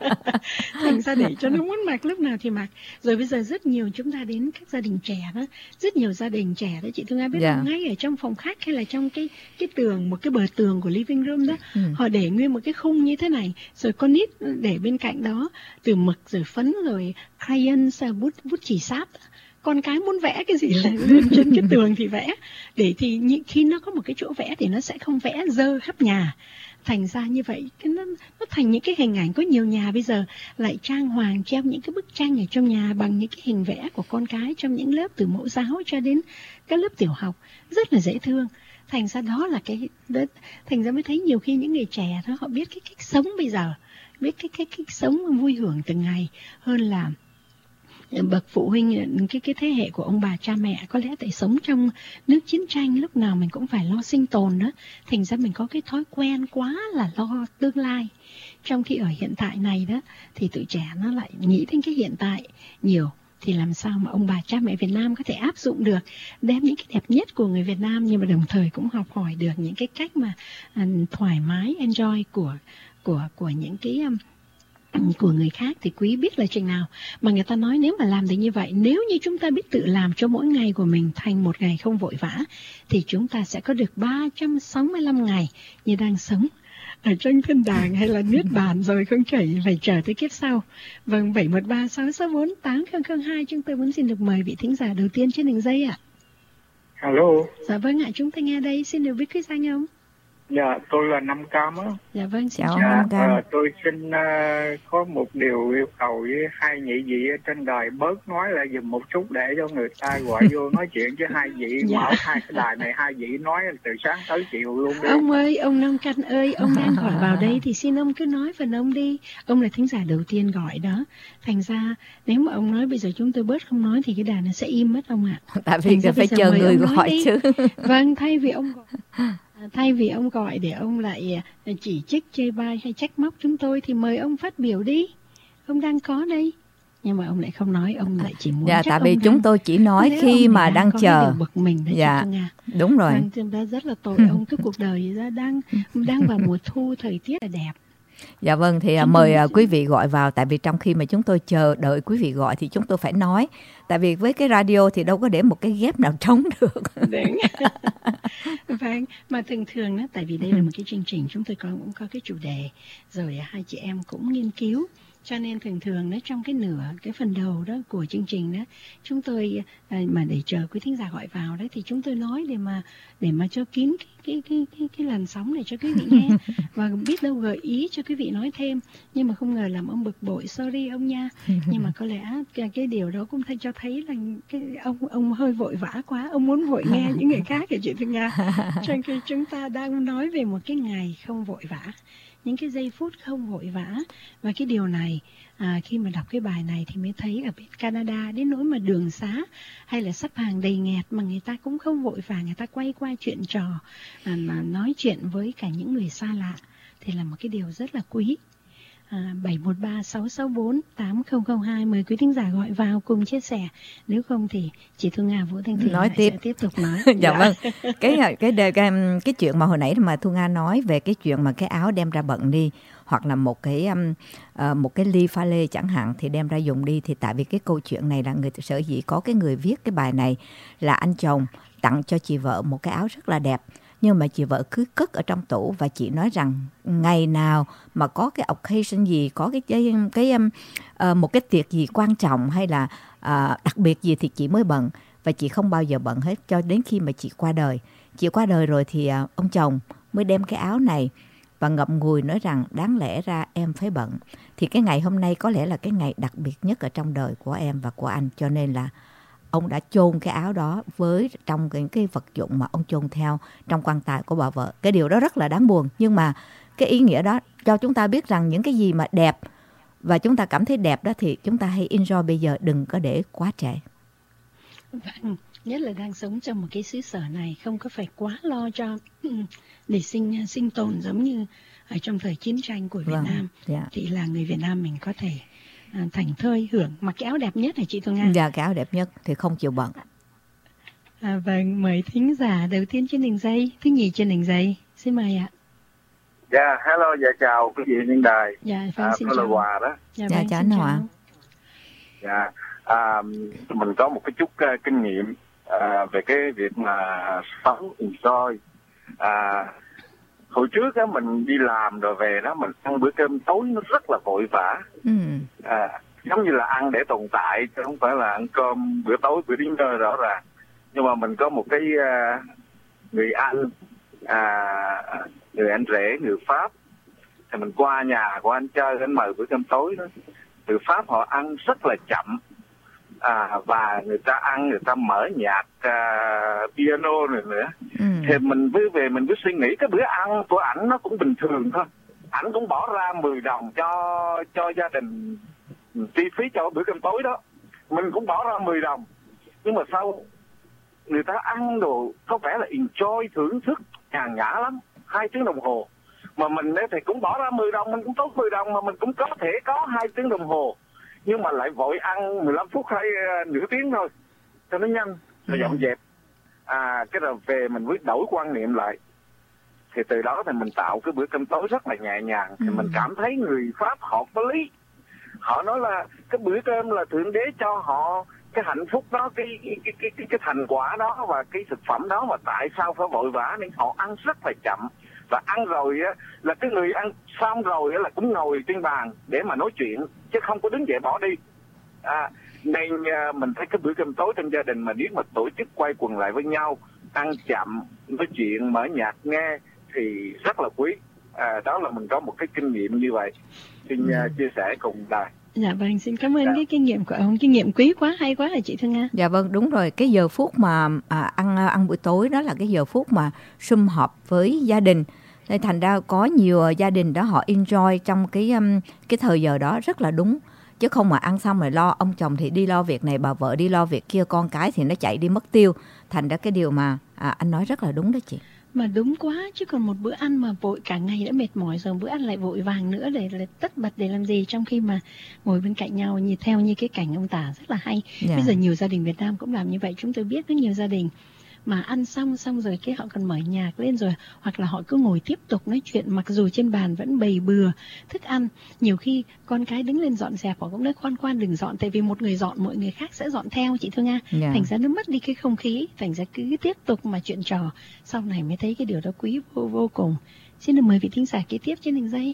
Thành ra để cho nó muốn mặc lúc nào thì mặc. Rồi bây giờ rất nhiều chúng ta đến các gia đình trẻ đó, rất nhiều gia đình trẻ đó chị Thương Nga biết yeah. ngay ở trong phòng khách hay là trong cái cái tường, một cái bờ tường của living room đó, ừ. họ để nguyên một cái khung như thế này, rồi con nít để bên cạnh đó từ mực rồi phấn rồi crayon, bút bút chì sáp. Con cái muốn vẽ cái gì là lên trên cái tường thì vẽ, để thì khi nó có một cái chỗ vẽ thì nó sẽ không vẽ dơ khắp nhà. Thành ra như vậy nó, nó thành những cái hình ảnh. Có nhiều nhà bây giờ lại trang hoàng treo những cái bức tranh ở trong nhà bằng những cái hình vẽ của con cái trong những lớp từ mẫu giáo cho đến các lớp tiểu học, rất là dễ thương. Thành ra đó là cái đó, thành ra mới thấy nhiều khi những người trẻ đó họ biết cái cách sống bây giờ, biết cái cái cách sống vui hưởng từng ngày hơn là bậc phụ huynh, cái cái thế hệ của ông bà cha mẹ có lẽ tại sống trong nước chiến tranh, lúc nào mình cũng phải lo sinh tồn đó, thành ra mình có cái thói quen quá là lo tương lai. Trong khi ở hiện tại này đó thì tụi trẻ nó lại nghĩ đến cái hiện tại nhiều, thì làm sao mà ông bà cha mẹ Việt Nam có thể áp dụng được, đem những cái đẹp nhất của người Việt Nam, nhưng mà đồng thời cũng học hỏi được những cái cách mà um, thoải mái enjoy của của của những cái um, của người khác. Thì Quý biết là chừng nào mà người ta nói nếu mà làm được như vậy, nếu như chúng ta biết tự làm cho mỗi ngày của mình thành một ngày không vội vã, thì chúng ta sẽ có được ba trăm sáu mươi lăm ngày như đang sống ở trong thiên đàng hay là niết bàn rồi, không chảy phải chờ tới kiếp sau. Vâng, bảy một ba sáu sáu bốn tám không không hai, chúng tôi muốn xin được mời vị thính giả đầu tiên trên đường dây ạ. Alo. Dạ vâng ạ, chúng ta nghe đây, xin được biết quý danh ông. Dạ, tôi là Năm Cam á. Dạ vâng, xin chào chào. Năm Cam. À, tôi xin uh, có một điều yêu cầu với hai nhị vị ở trên đài bớt nói lại dùm một chút để cho người ta gọi vô nói chuyện, chứ hai vị Dạ. mở hai cái đài này hai vị nói từ sáng tới chiều luôn đi. Ông ơi, ông Năm Căn ơi, ông đang gọi vào đây thì xin ông cứ nói phần ông đi. Ông là thính giả đầu tiên gọi đó. Thành ra nếu mà ông nói bây giờ chúng tôi bớt không nói thì cái đài nó sẽ im mất ông ạ. Tại vì Thành ra phải bây giờ chờ mời người ông nói gọi đi. chứ. Vâng, thay vì ông gọi thay vì ông gọi để ông lại chỉ trích chê bai hay trách móc chúng tôi thì mời ông phát biểu đi. Ông đang có đây. Nhưng mà ông lại không nói, ông lại chỉ muốn Dạ, chắc tại vì ông chúng đang, tôi chỉ nói nếu khi ông mà này đang có chờ. cái điều bực mình đấy, Dạ, chị Nga. đúng rồi. Vâng, chúng ta rất là tội ông, cái cuộc đời ra đang đang vào mùa thu, thời tiết là đẹp. Dạ vâng, thì Chúng mời tôi... quý vị gọi vào, tại vì trong khi mà chúng tôi chờ đợi quý vị gọi thì chúng tôi phải nói. Tại vì với cái radio thì đâu có để một cái ghép nào trống được. Vâng, mà thường thường đó, tại vì đây là một cái chương trình chúng tôi có, cũng có cái chủ đề, rồi hai chị em cũng nghiên cứu. Cho nên thường thường đó, trong cái nửa cái phần đầu đó của chương trình đó, chúng tôi mà để chờ quý thính giả gọi vào đấy thì chúng tôi nói để mà để mà cho kín cái cái cái cái, cái làn sóng này cho quý vị nghe, và biết đâu gợi ý cho quý vị nói thêm. Nhưng mà không ngờ làm ông bực bội, sorry ông nha. Nhưng mà có lẽ cái, cái điều đó cũng thấy cho thấy là cái ông ông hơi vội vã quá, ông muốn vội nghe những người khác kể chuyện thương Nga. Trong khi chúng ta đang nói về một cái ngày không vội vã, những cái giây phút không vội vã. Và cái điều này à, khi mà đọc cái bài này thì mới thấy ở bên Canada đến nỗi mà đường xá hay là sắp hàng đầy nghẹt mà người ta cũng không vội vàng, người ta quay qua chuyện trò à, mà nói chuyện với cả những người xa lạ thì là một cái điều rất là quý. À, bảy một ba sáu sáu bốn tám không không hai, mời quý thính giả gọi vào cùng chia sẻ. Nếu không thì chị Thu Nga, Vũ Thanh Thủy nói tiếp. sẽ tiếp tục nói. Dạ, dạ vâng. Cái cái, cái cái cái chuyện mà hồi nãy mà Thu Nga nói về cái chuyện mà cái áo đem ra bận đi, hoặc là một cái um, uh, một cái ly pha lê chẳng hạn thì đem ra dùng đi, thì tại vì cái câu chuyện này là người sở dĩ có cái người viết cái bài này là anh chồng tặng cho chị vợ một cái áo rất là đẹp, nhưng mà chị vợ cứ cất ở trong tủ, và chị nói rằng ngày nào mà có cái occasion gì, có cái cái, cái um, uh, một cái tiệc gì quan trọng hay là uh, đặc biệt gì thì chị mới bận, và chị không bao giờ bận hết cho đến khi mà chị qua đời. Chị qua đời rồi thì uh, ông chồng mới đem cái áo này và ngậm ngùi nói rằng đáng lẽ ra em phải bận. Thì cái ngày hôm nay có lẽ là cái ngày đặc biệt nhất ở trong đời của em và của anh, cho nên là ông đã chôn cái áo đó với trong cái, cái vật dụng mà ông chôn theo trong quan tài của bà vợ. Cái điều đó rất là đáng buồn, nhưng mà cái ý nghĩa đó cho chúng ta biết rằng những cái gì mà đẹp và chúng ta cảm thấy đẹp đó thì chúng ta hãy enjoy bây giờ, đừng có để quá trễ. Vâng, nhất là đang sống trong một cái xứ sở này, không có phải quá lo cho để sinh sinh tồn giống như ở trong thời chiến tranh của Việt Vâng, Nam. dạ. Thì là người Việt Nam mình có thể à, thành thơi hưởng mặc cái áo đẹp nhất là chị Thu Nga. Dạ, cái áo đẹp nhất thì không chịu bận. À, vâng, mời thính giả đầu tiên trên đường dây, thứ nhì trên đường dây, xin mời ạ. Dạ, hello, dạ chào quý vị trên đài. Dạ, vâng, à, xin tôi chào. là Hòa đó. Dạ, Dạ, vâng, chào xin anh Hòa. Dạ, à, mình có một cái chút uh, kinh nghiệm à, về cái việc mà sống enjoy. À, hồi trước á mình đi làm rồi về đó, mình ăn bữa cơm tối nó rất là vội vã. Ừ. À, giống như là ăn để tồn tại chứ không phải là ăn cơm bữa tối bữa dinner rõ ràng. Nhưng mà mình có một cái uh, người anh à, người anh rể người Pháp, thì mình qua nhà của anh chơi, anh mời bữa cơm tối đó. Người Pháp họ ăn rất là chậm, à, và người ta ăn người ta mở nhạc uh, piano rồi nữa. Ừ. Thì mình với về mình cứ suy nghĩ cái bữa ăn của ảnh nó cũng bình thường thôi, ảnh cũng bỏ ra mười đồng cho cho gia đình chi phí cho bữa cơm tối đó, mình cũng bỏ ra mười đồng. Nhưng mà sau người ta ăn đồ có vẻ là enjoy, thưởng thức nhàn nhã lắm, hai tiếng đồng hồ. Mà mình ấy thì cũng bỏ ra mười đồng, mình cũng tốn mười đồng, mà mình cũng có thể có hai tiếng đồng hồ. Nhưng mà lại vội ăn mười lăm phút hay uh, nửa tiếng thôi, cho nó nhanh, rồi dọn dẹp. À, cái rồi về mình quyết đổi quan niệm lại. Thì từ đó thì mình tạo cái bữa cơm tối rất là nhẹ nhàng. Thì ừ. mình cảm thấy người Pháp họ có lý. Họ nói là cái bữa cơm là Thượng Đế cho họ cái hạnh phúc đó, cái cái cái cái, cái thành quả đó và cái thực phẩm đó, mà tại sao phải vội vã, nên họ ăn rất là chậm. Và ăn rồi á, là cái người ăn xong rồi á, là cũng ngồi trên bàn để mà nói chuyện, chứ không có đứng dậy bỏ đi. À, nên uh, mình thấy cái bữa cơm tối trong gia đình mà nếu mà tổ chức quay quần lại với nhau, ăn chậm, nói chuyện, mở nhạc nghe thì rất là quý. À, đó là mình có một cái kinh nghiệm như vậy, xin uh, ừ. chia sẻ cùng đài. Dạ vâng, xin cảm ơn dạ. cái kinh nghiệm của ông, kinh nghiệm quý quá, hay quá là chị Thương Nga. Dạ vâng, đúng rồi, cái giờ phút mà à, ăn ăn buổi tối đó là cái giờ phút mà sum họp với gia đình. Nên thành ra có nhiều gia đình đó họ enjoy trong cái um, cái thời giờ đó rất là đúng. Chứ không mà ăn xong rồi lo, ông chồng thì đi lo việc này, bà vợ đi lo việc kia, con cái thì nó chạy đi mất tiêu. Thành ra cái điều mà à, anh nói rất là đúng đó chị. Mà đúng quá, chứ còn một bữa ăn mà vội cả ngày đã mệt mỏi rồi, bữa ăn lại vội vàng nữa để, để tất bật để làm gì, trong khi mà ngồi bên cạnh nhau như theo như cái cảnh ông tả rất là hay. Yeah. Bây giờ nhiều gia đình Việt Nam cũng làm như vậy. Chúng tôi biết có nhiều gia đình mà ăn xong xong rồi cái họ còn mở nhạc lên rồi, hoặc là họ cứ ngồi tiếp tục nói chuyện mặc dù trên bàn vẫn bày bừa thức ăn. Nhiều khi con cái đứng lên dọn dẹp họ cũng nói khoan khoan đừng dọn, tại vì một người dọn mọi người khác sẽ dọn theo, chị Thương Nga. Yeah. Thành ra nó mất đi cái không khí, thành ra cứ tiếp tục mà chuyện trò, sau này mới thấy cái điều đó quý vô vô cùng. Xin được mời vị thính giả kế tiếp trên đường dây.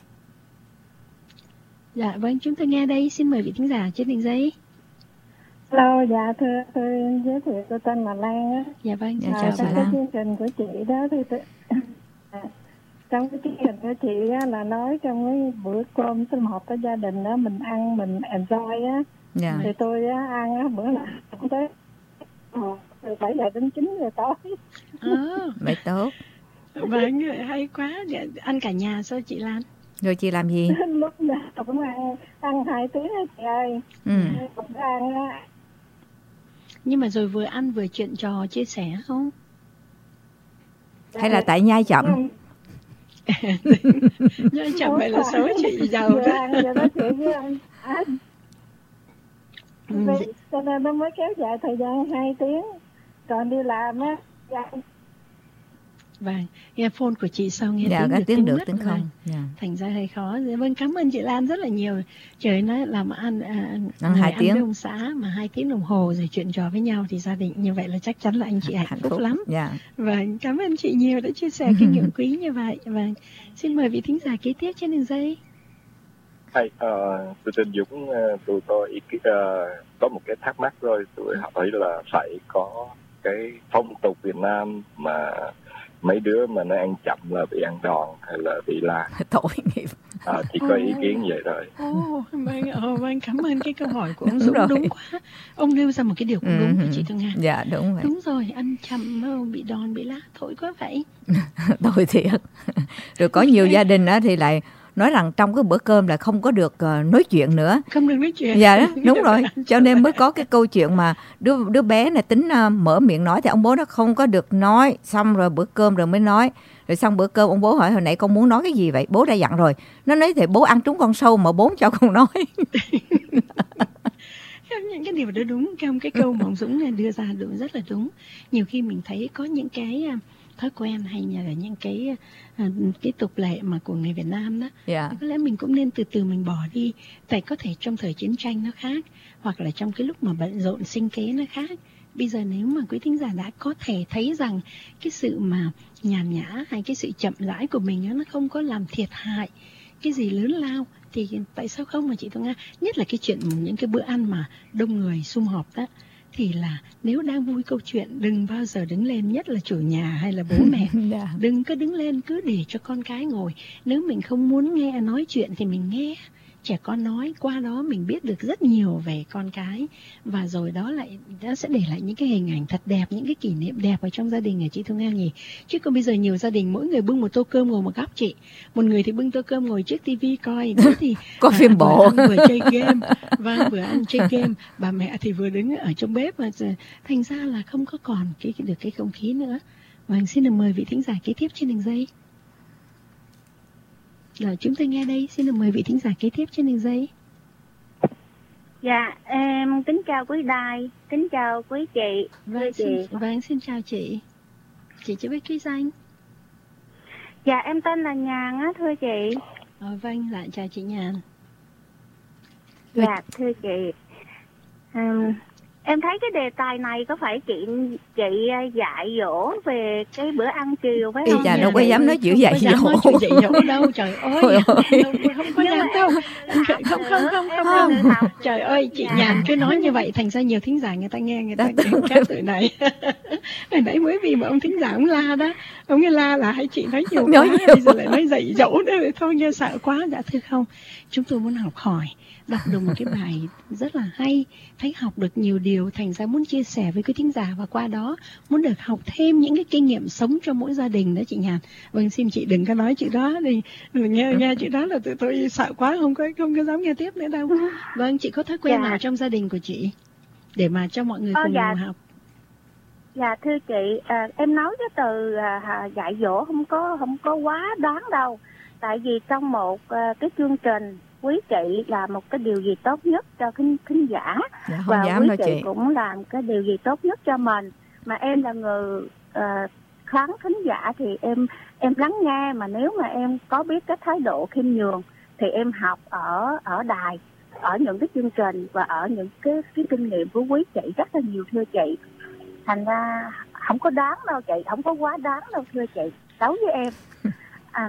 Dạ vâng, chúng tôi nghe đây, xin mời vị thính giả trên đường dây. Hello, dạ thưa tôi giới thiệu tôi tên là Lan á. Dạ vâng, dạ, chào chị Lan. Trong cái chương trình của chị đó thì tôi... trong cái chương trình của chị á là nói trong cái bữa cơm sum họp với gia đình đó mình ăn mình enjoy á. Dạ. Thì tôi á ăn á bữa nào cũng tới từ bảy giờ đến chín giờ tối. À, vậy tốt. Vâng, hay quá. Ăn cả nhà sao chị Lan? Rồi chị làm gì? Lúc nào cũng ăn ăn hai tiếng á chị ơi. Ừ. Cũng ăn á. Nhưng mà rồi vừa ăn vừa chuyện trò chia sẻ không? Hay là tại nhai chậm? Nhai chậm vậy là xấu chị giàu đó. Ăn giờ nói chuyện với anh. anh. Ừ. Cho nên nó mới kéo dài thời gian hai tiếng. Còn đi làm á, vâng, nghe phone của chị sao nghe dạ, tiếng được, tiếng tiếng được, mất, tiếng không. Vâng. Dạ. Thành ra hơi khó. Vâng, cảm ơn chị Lan rất là nhiều. Trời nói làm ăn à, ăn hai tiếng ông xã mà hai tiếng đồng hồ rồi chuyện trò với nhau thì gia đình như vậy là chắc chắn là anh chị hạnh, hạnh phúc, phúc lắm. Dạ. Vâng, cảm ơn chị nhiều đã chia sẻ kinh nghiệm quý như vậy. Vâng, xin mời vị thính giả kế tiếp trên đường dây. Hi, uh, tôi tên Dũng, uh, tôi có ý kiến, uh, có một cái thắc mắc rồi, tôi hỏi là phải có cái phong tục Việt Nam mà mấy đứa mà nó ăn chậm là bị ăn đòn hay là bị la? Tội nghiệp. À, chỉ có ý kiến vậy thôi. Ồ, vâng, oh, vâng, cảm ơn cái câu hỏi của ông Dũng, đúng, đúng quá. Ông nêu ra một cái điều cũng đúng của chị Thương Nga. Dạ, đúng vậy. Đúng rồi, ăn chậm bị đòn, bị la, thôi quá vậy. Tội thiệt. Rồi có nhiều gia đình á thì lại nói rằng trong cái bữa cơm là không có được uh, nói chuyện nữa. Không được nói chuyện. Dạ đó, đúng rồi. Cho nên mới có cái câu chuyện mà đứa đứa bé này tính uh, mở miệng nói thì ông bố nó không có được nói. Xong rồi bữa cơm rồi mới nói. Rồi xong bữa cơm ông bố hỏi hồi nãy con muốn nói cái gì vậy? Bố đã dặn rồi. Nó nói thì bố ăn trúng con sâu mà bố cho con nói. Những cái điều đó đúng. Trong cái câu mà ông Dũng đưa ra đúng, rất là đúng. Nhiều khi mình thấy có những cái thói quen hay là những cái cái tục lệ mà của người Việt Nam đó, yeah. có lẽ mình cũng nên từ từ mình bỏ đi. Tại có thể trong thời chiến tranh nó khác, hoặc là trong cái lúc mà bận rộn sinh kế nó khác. Bây giờ nếu mà quý thính giả đã có thể thấy rằng cái sự mà nhàn nhã hay cái sự chậm rãi của mình nó không có làm thiệt hại cái gì lớn lao, thì tại sao không mà chị Thương Nga? Nhất là cái chuyện những cái bữa ăn mà đông người sum họp đó, thì là nếu đang vui câu chuyện đừng bao giờ đứng lên, nhất là chủ nhà hay là bố mẹ. Yeah. Đừng có đứng lên, cứ để cho con cái ngồi. Nếu mình không muốn nghe nói chuyện thì mình nghe, trẻ con nói, qua đó mình biết được rất nhiều về con cái, và rồi đó lại nó sẽ để lại những cái hình ảnh thật đẹp, những cái kỷ niệm đẹp ở trong gia đình, ở chị Thu Nga nhỉ. Chứ còn bây giờ nhiều gia đình mỗi người bưng một tô cơm ngồi một góc chị, một người thì bưng tô cơm ngồi trước tivi coi, nữa thì có à, phim bộ, vừa, ăn, vừa chơi game, và vừa ăn chơi game, bà mẹ thì vừa đứng ở trong bếp, và thành ra là không có còn cái được cái không khí nữa. Và xin được mời vị thính giả kế tiếp trên đường dây. Rồi chúng tôi nghe đây, xin được mời vị thính giả kế tiếp trên đường dây. Dạ, em kính chào quý đài, kính chào quý chị. Vâng, chị. Xin, vâng, xin chào chị. Chị cho biết cái danh. Dạ, em tên là Nhàn á, thưa chị. Ờ, vâng, dạ, chào chị Nhàn. Dạ, thưa chị. Um, em thấy cái đề tài này có phải chị chị dạy dỗ về cái bữa ăn chiều phải không? Dạ, đâu có dám nói chữ dạy dỗ. Không có dạy dỗ đâu, trời ơi. Ôi ơi. Không có dám đâu. Không, không, không, không, không. Trời ơi, chị Nhàn cứ nói như vậy, thành ra nhiều thính giả người ta nghe, người ta khác tuổi này. Hồi nãy mới vì mà ông thính giả ông la đó, ông ấy la là hay chị nói nhiều quá, bây giờ lại nói dạy dỗ nữa, thôi nghe sợ quá. Dạ thưa không, chúng tôi muốn học hỏi, đọc được một cái bài rất là hay, thấy học được nhiều điều, thành ra muốn chia sẻ với quý thính giả, và qua đó muốn được học thêm những cái kinh nghiệm sống cho mỗi gia đình đó chị Nhàn. Vâng, xin chị đừng có nói chuyện đó, thì nghe nghe chuyện đó là tụi tôi sợ quá, không có không có dám nghe tiếp nữa đâu. Vâng, chị có thói quen dạ. nào trong gia đình của chị để mà cho mọi người cùng dạ. học? Dạ thưa chị, à, em nói cái từ à, dạy dỗ không có không có quá đáng đâu, tại vì trong một à, cái chương trình quý chị làm một cái điều gì tốt nhất cho khán thính giả, dạ, và dám quý đâu chị, chị cũng làm cái điều gì tốt nhất cho mình. Mà em là người uh, khán thính giả thì em em lắng nghe, mà nếu mà em có biết cái thái độ khiêm nhường thì em học ở ở đài, ở những cái chương trình và ở những cái cái kinh nghiệm của quý chị rất là nhiều thưa chị. Thành ra không có đáng đâu chị, không có quá đáng đâu thưa chị, đối với em. À,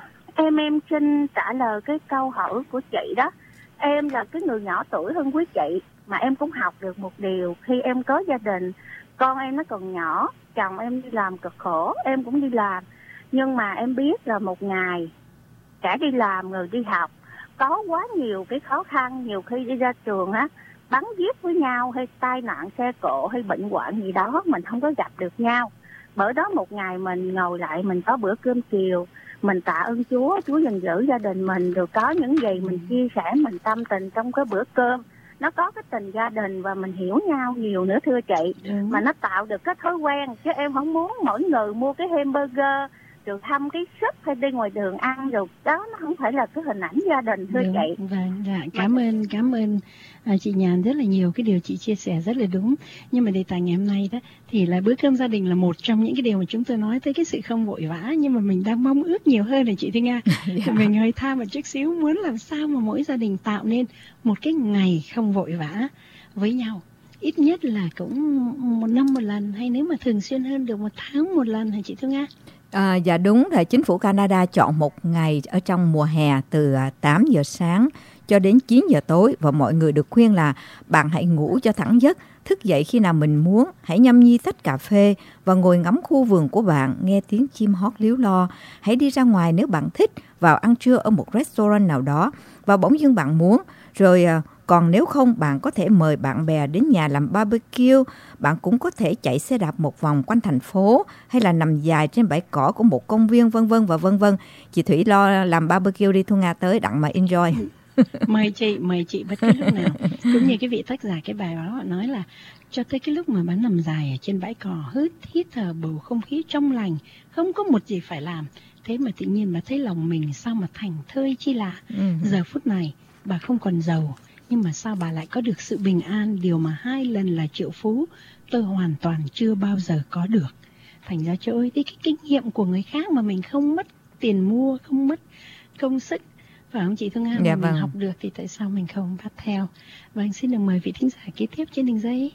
Em em xin trả lời cái câu hỏi của chị đó. Em là cái người nhỏ tuổi hơn quý chị, mà em cũng học được một điều. Khi em có gia đình, con em nó còn nhỏ, chồng em đi làm cực khổ, em cũng đi làm. Nhưng mà em biết là một ngày cả đi làm người đi học có quá nhiều cái khó khăn. Nhiều khi đi ra trường á, bắn giết với nhau, hay tai nạn xe cộ, hay bệnh hoạn gì đó, mình không có gặp được nhau. Bởi đó một ngày mình ngồi lại, mình có bữa cơm chiều, mình tạ ơn Chúa, Chúa dần giữ gia đình mình, rồi có những gì mình chia sẻ, mình tâm tình trong cái bữa cơm. Nó có cái tình gia đình và mình hiểu nhau nhiều nữa thưa chị. Ừ. Mà nó tạo được cái thói quen, chứ em không muốn mỗi người mua cái hamburger rồi thăm cái shop hay đi ngoài đường ăn, rồi đó nó không phải là cái hình ảnh gia đình thưa đúng, chị. Vâng, dạ, cảm ơn cảm ơn à, chị Nhàn rất là nhiều, cái điều chị chia sẻ rất là đúng. Nhưng mà đề tài ngày hôm nay đó thì là bữa cơm gia đình là một trong những cái điều mà chúng tôi nói tới cái sự không vội vã, nhưng mà mình đang mong ước nhiều hơn là chị Thinh Nga. Dạ. Mình hơi tham một chút xíu, muốn làm sao mà mỗi gia đình tạo nên một cái ngày không vội vã với nhau, ít nhất là cũng một năm một lần, hay nếu mà thường xuyên hơn được một tháng một lần hả chị Thu Nga? À, dạ đúng rồi, chính phủ Canada chọn một ngày ở trong mùa hè từ tám giờ sáng cho đến chín giờ tối, và mọi người được khuyên là bạn hãy ngủ cho thẳng giấc, thức dậy khi nào mình muốn, hãy nhâm nhi tách cà phê và ngồi ngắm khu vườn của bạn, nghe tiếng chim hót líu lo. Hãy đi ra ngoài nếu bạn thích, vào ăn trưa ở một restaurant nào đó và bỗng dưng bạn muốn. Rồi còn nếu không, bạn có thể mời bạn bè đến nhà làm barbecue. Bạn cũng có thể chạy xe đạp một vòng quanh thành phố, hay là nằm dài trên bãi cỏ của một công viên, vân vân và vân vân. Chị Thủy lo làm barbecue đi Thu Nga, tới đặng mà enjoy. Mời chị, mời chị bất cứ lúc nào. Cũng như cái vị tác giả cái bài báo họ nói là cho tới cái lúc mà bạn nằm dài ở trên bãi cỏ, hít hít thở bầu không khí trong lành, không có một gì phải làm, thế mà tự nhiên bà thấy lòng mình sao mà thành thơi chi lạ. Ừ. Giờ phút này bà không còn giàu, nhưng mà sao bà lại có được sự bình an, điều mà hai lần là triệu phú tôi hoàn toàn chưa bao giờ có được. Thành ra trời ơi, cái kinh nghiệm của người khác mà mình không mất tiền mua, không mất công sức, phải không chị Thương An? Dạ, vâng. Mình học được thì tại sao mình không bắt theo? Vâng, xin được mời vị thính giả kế tiếp trên đường dây.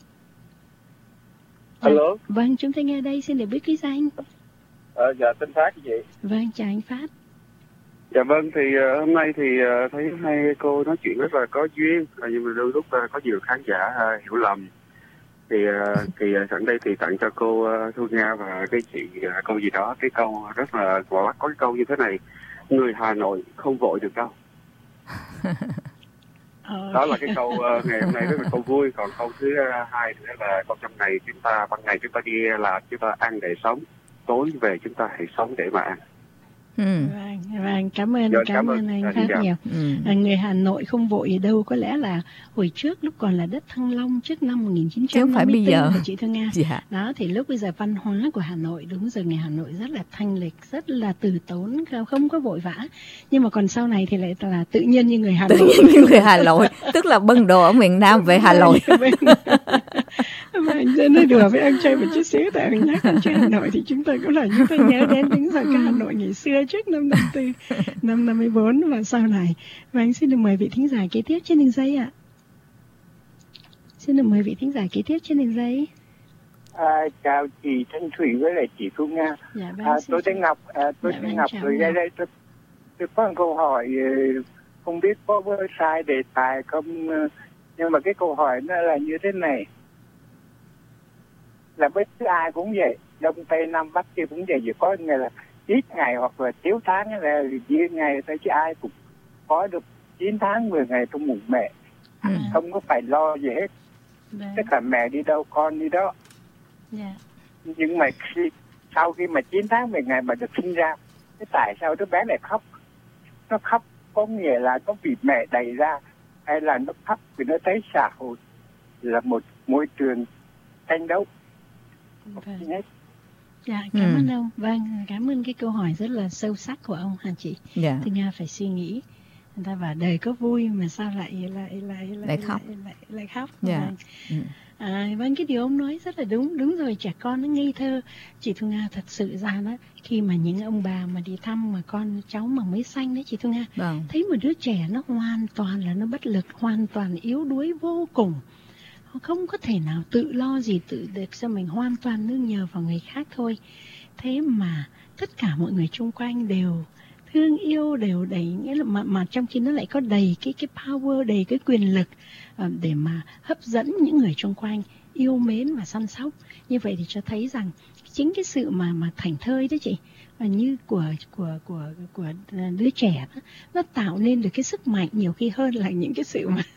Alo. Vâng, chúng ta nghe đây, xin được biết quý danh. Ờ, dạ, tên Phát chị. Vâng, chào anh Phát. Dạ vâng, thì uh, hôm nay thì uh, thấy hai cô nói chuyện rất là có duyên, uh, nhưng mà đôi lúc uh, có nhiều khán giả uh, hiểu lầm. Thì uh, thì uh, sẵn đây thì tặng cho cô uh, Thu Nga và cái chị uh, câu gì đó, cái câu rất là có, có cái câu như thế này: người Hà Nội không vội được đâu. Ờ. Đó là cái câu uh, ngày hôm nay rất là câu vui. Còn câu thứ uh, hai nữa là câu trong ngày chúng ta ban ngày chúng ta đi làm chúng ta ăn để sống, tối về chúng ta hãy sống để mà ăn. Ừ. Vâng, vâng, cảm ơn, Dạ, cảm, cảm ơn anh rất dạ. nhiều. Ừ. À, người Hà Nội không vội ở đâu, có lẽ là hồi trước lúc còn là đất Thăng Long trước năm một nghìn chín trăm năm mươi tư của chị Thương Nga. Dạ. Đó thì lúc bây giờ văn hóa của Hà Nội, đúng rồi, người Hà Nội rất là thanh lịch, rất là từ tốn, không có vội vã. Nhưng mà còn sau này thì lại là tự nhiên như người Hà Nội. Tự nhiên như người Hà Nội, tức là bưng đồ ở miền Nam về Hà Nội. Vâng, cho nên đùa với anh Trai một chút xíu, tại vì nhắc anh Trai Hà Nội thì chúng tôi cũng là chúng tôi nhớ đến những giờ cái Hà Nội ngày xưa trước năm năm tư, năm năm mươi bốn và sau này. Và anh xin được mời vị thính giả kế tiếp trên đường dây ạ. Xin được mời vị thính giả kế tiếp trên đường dây. À, chào chị Thanh Thủy với lại chị Thu Nga. Dạ, vâng, à, tôi tên Ngọc, à, tôi dạ, tên vâng, Ngọc rồi đây đây tôi, tôi có một câu hỏi, không biết có sai đề tài không, nhưng mà cái câu hỏi nó là như thế này. Là bất cứ ai cũng vậy, Đông Tây Nam Bắc kia cũng vậy, chỉ có ngày là ít ngày hoặc là thiếu tháng là chia ngày thôi, chứ ai cũng có được chín tháng mười ngày trong bụng mẹ, ừ. không có phải lo gì hết. Đấy. Tất cả mẹ đi đâu con đi đó. Yeah. Nhưng mà khi, sau khi mà chín tháng mười ngày mà được sinh ra, cái tại sao đứa bé này khóc? Nó khóc có nghĩa là có vì mẹ đẩy ra, hay là nó khóc vì nó thấy xã hội là một môi trường tranh đấu. Okay. Dạ, cảm ừ. ơn ông. Vâng, cảm ơn cái câu hỏi rất là sâu sắc của ông hả chị. Dạ. Thì Nga phải suy nghĩ. Người ta bảo đời có vui mà sao lại lại lại lại, lại khóc. Lại, lại, lại khóc. Dạ. Vâng. Ừ. À, vâng, cái điều ông nói rất là đúng. Đúng rồi, trẻ con nó ngây thơ. Chị Thu Nga thật sự ra đó, khi mà những ông bà mà đi thăm mà con cháu mà mới sanh đấy chị Thu Nga, vâng. thấy một đứa trẻ nó hoàn toàn là nó bất lực, hoàn toàn yếu đuối vô cùng. Không có thể nào tự lo gì tự được cho mình, hoàn toàn nương nhờ vào người khác thôi. Thế mà tất cả mọi người xung quanh đều thương yêu, đều đầy, nghĩa là mà, mà trong khi nó lại có đầy cái cái power, đầy cái quyền lực uh, để mà hấp dẫn những người xung quanh yêu mến và săn sóc. Như vậy thì cho thấy rằng chính cái sự mà mà thảnh thơi đó chị, và như của của của của đứa trẻ đó, nó tạo nên được cái sức mạnh nhiều khi hơn là những cái sự mà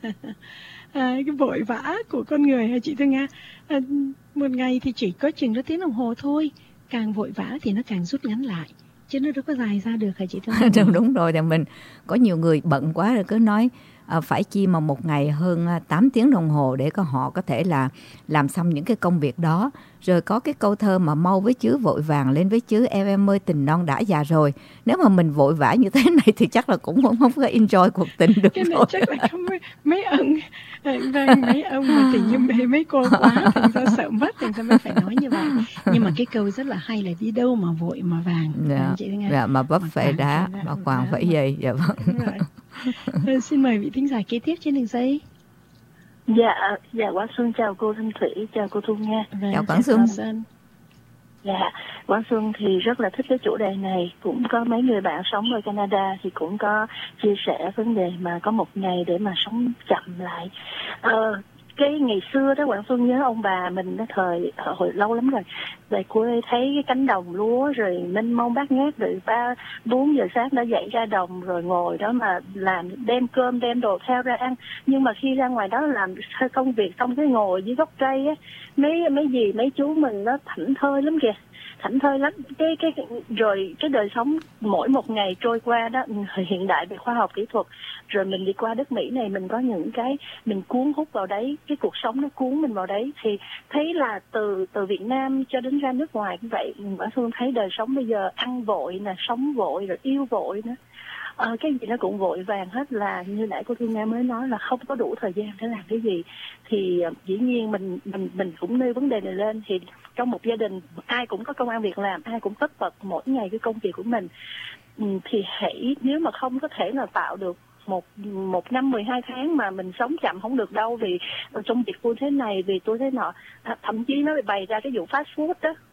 à, cái vội vã của con người hả chị Thương Nga. À, một ngày thì chỉ có chừng đó tiếng đồng hồ thôi, càng vội vã thì nó càng rút ngắn lại, chứ nó đâu có dài ra được hả chị Thương Nga? Đúng rồi, thì mình có nhiều người bận quá rồi cứ nói à, phải chi mà một ngày hơn tám tiếng đồng hồ để có họ có thể là làm xong những cái công việc đó. Rồi có cái câu thơ mà mau với chữ vội vàng lên với chữ em em ơi tình non đã già rồi. Nếu mà mình vội vã như thế này thì chắc là cũng không, không có enjoy cuộc tình được. Cái này rồi. Chắc là không mấy ông vâng, mấy ông mà tình như mê mấy cô quá thì sao sợ mất thì sao mới phải nói như vậy. Nhưng mà cái câu rất là hay là đi đâu mà vội mà vàng. Dạ, chị dạ mà vấp phải đá mà quàng phải dây. Dạ vâng. Rồi, xin mời vị thính giả kế tiếp trên đường dây. Dạ, dạ Quang Xuân chào cô Thanh Thủy, chào cô Thu Nga. Vâng, chào Quang Xuân. Dạ, Quang Xuân thì rất là thích cái chủ đề này, cũng có mấy người bạn sống ở Canada thì cũng có chia sẻ vấn đề mà có một ngày để mà sống chậm lại. Ờ, cái ngày xưa đó Quang Xuân nhớ ông bà mình đó thời hồi lâu lắm rồi, về quê thấy cái cánh đồng lúa rồi mênh mông bát ngát, rồi ba bốn giờ sáng đã dậy ra đồng rồi ngồi đó mà làm đem cơm đem đồ theo ra ăn. Nhưng mà khi ra ngoài đó làm công việc xong cái ngồi dưới gốc cây á, mấy mấy gì mấy chú mình nó thảnh thơi lắm kìa, thảnh thơi lắm. Cái cái rồi cái đời sống mỗi một ngày trôi qua đó, hiện đại về khoa học kỹ thuật, rồi mình đi qua đất Mỹ này, mình có những cái mình cuốn hút vào đấy, cái cuộc sống nó cuốn mình vào đấy, thì thấy là từ từ Việt Nam cho đến ra nước ngoài như vậy, Bảo Xuân thấy đời sống bây giờ ăn vội nè, sống vội rồi yêu vội nữa. Ờ, cái gì nó cũng vội vàng hết, là như nãy cô Thương Nga mới nói là không có đủ thời gian để làm cái gì. Thì uh, dĩ nhiên mình mình mình cũng nêu vấn đề này lên, thì trong một gia đình ai cũng có công ăn việc làm, ai cũng tất bật mỗi ngày cái công việc của mình, ừ, thì hãy nếu mà không có thể nào tạo được một một năm mười hai tháng mà mình sống chậm không được đâu, vì trong việc tôi thế này, vì tôi thế nọ, à, thậm chí nó bày ra cái vụ fast food đó,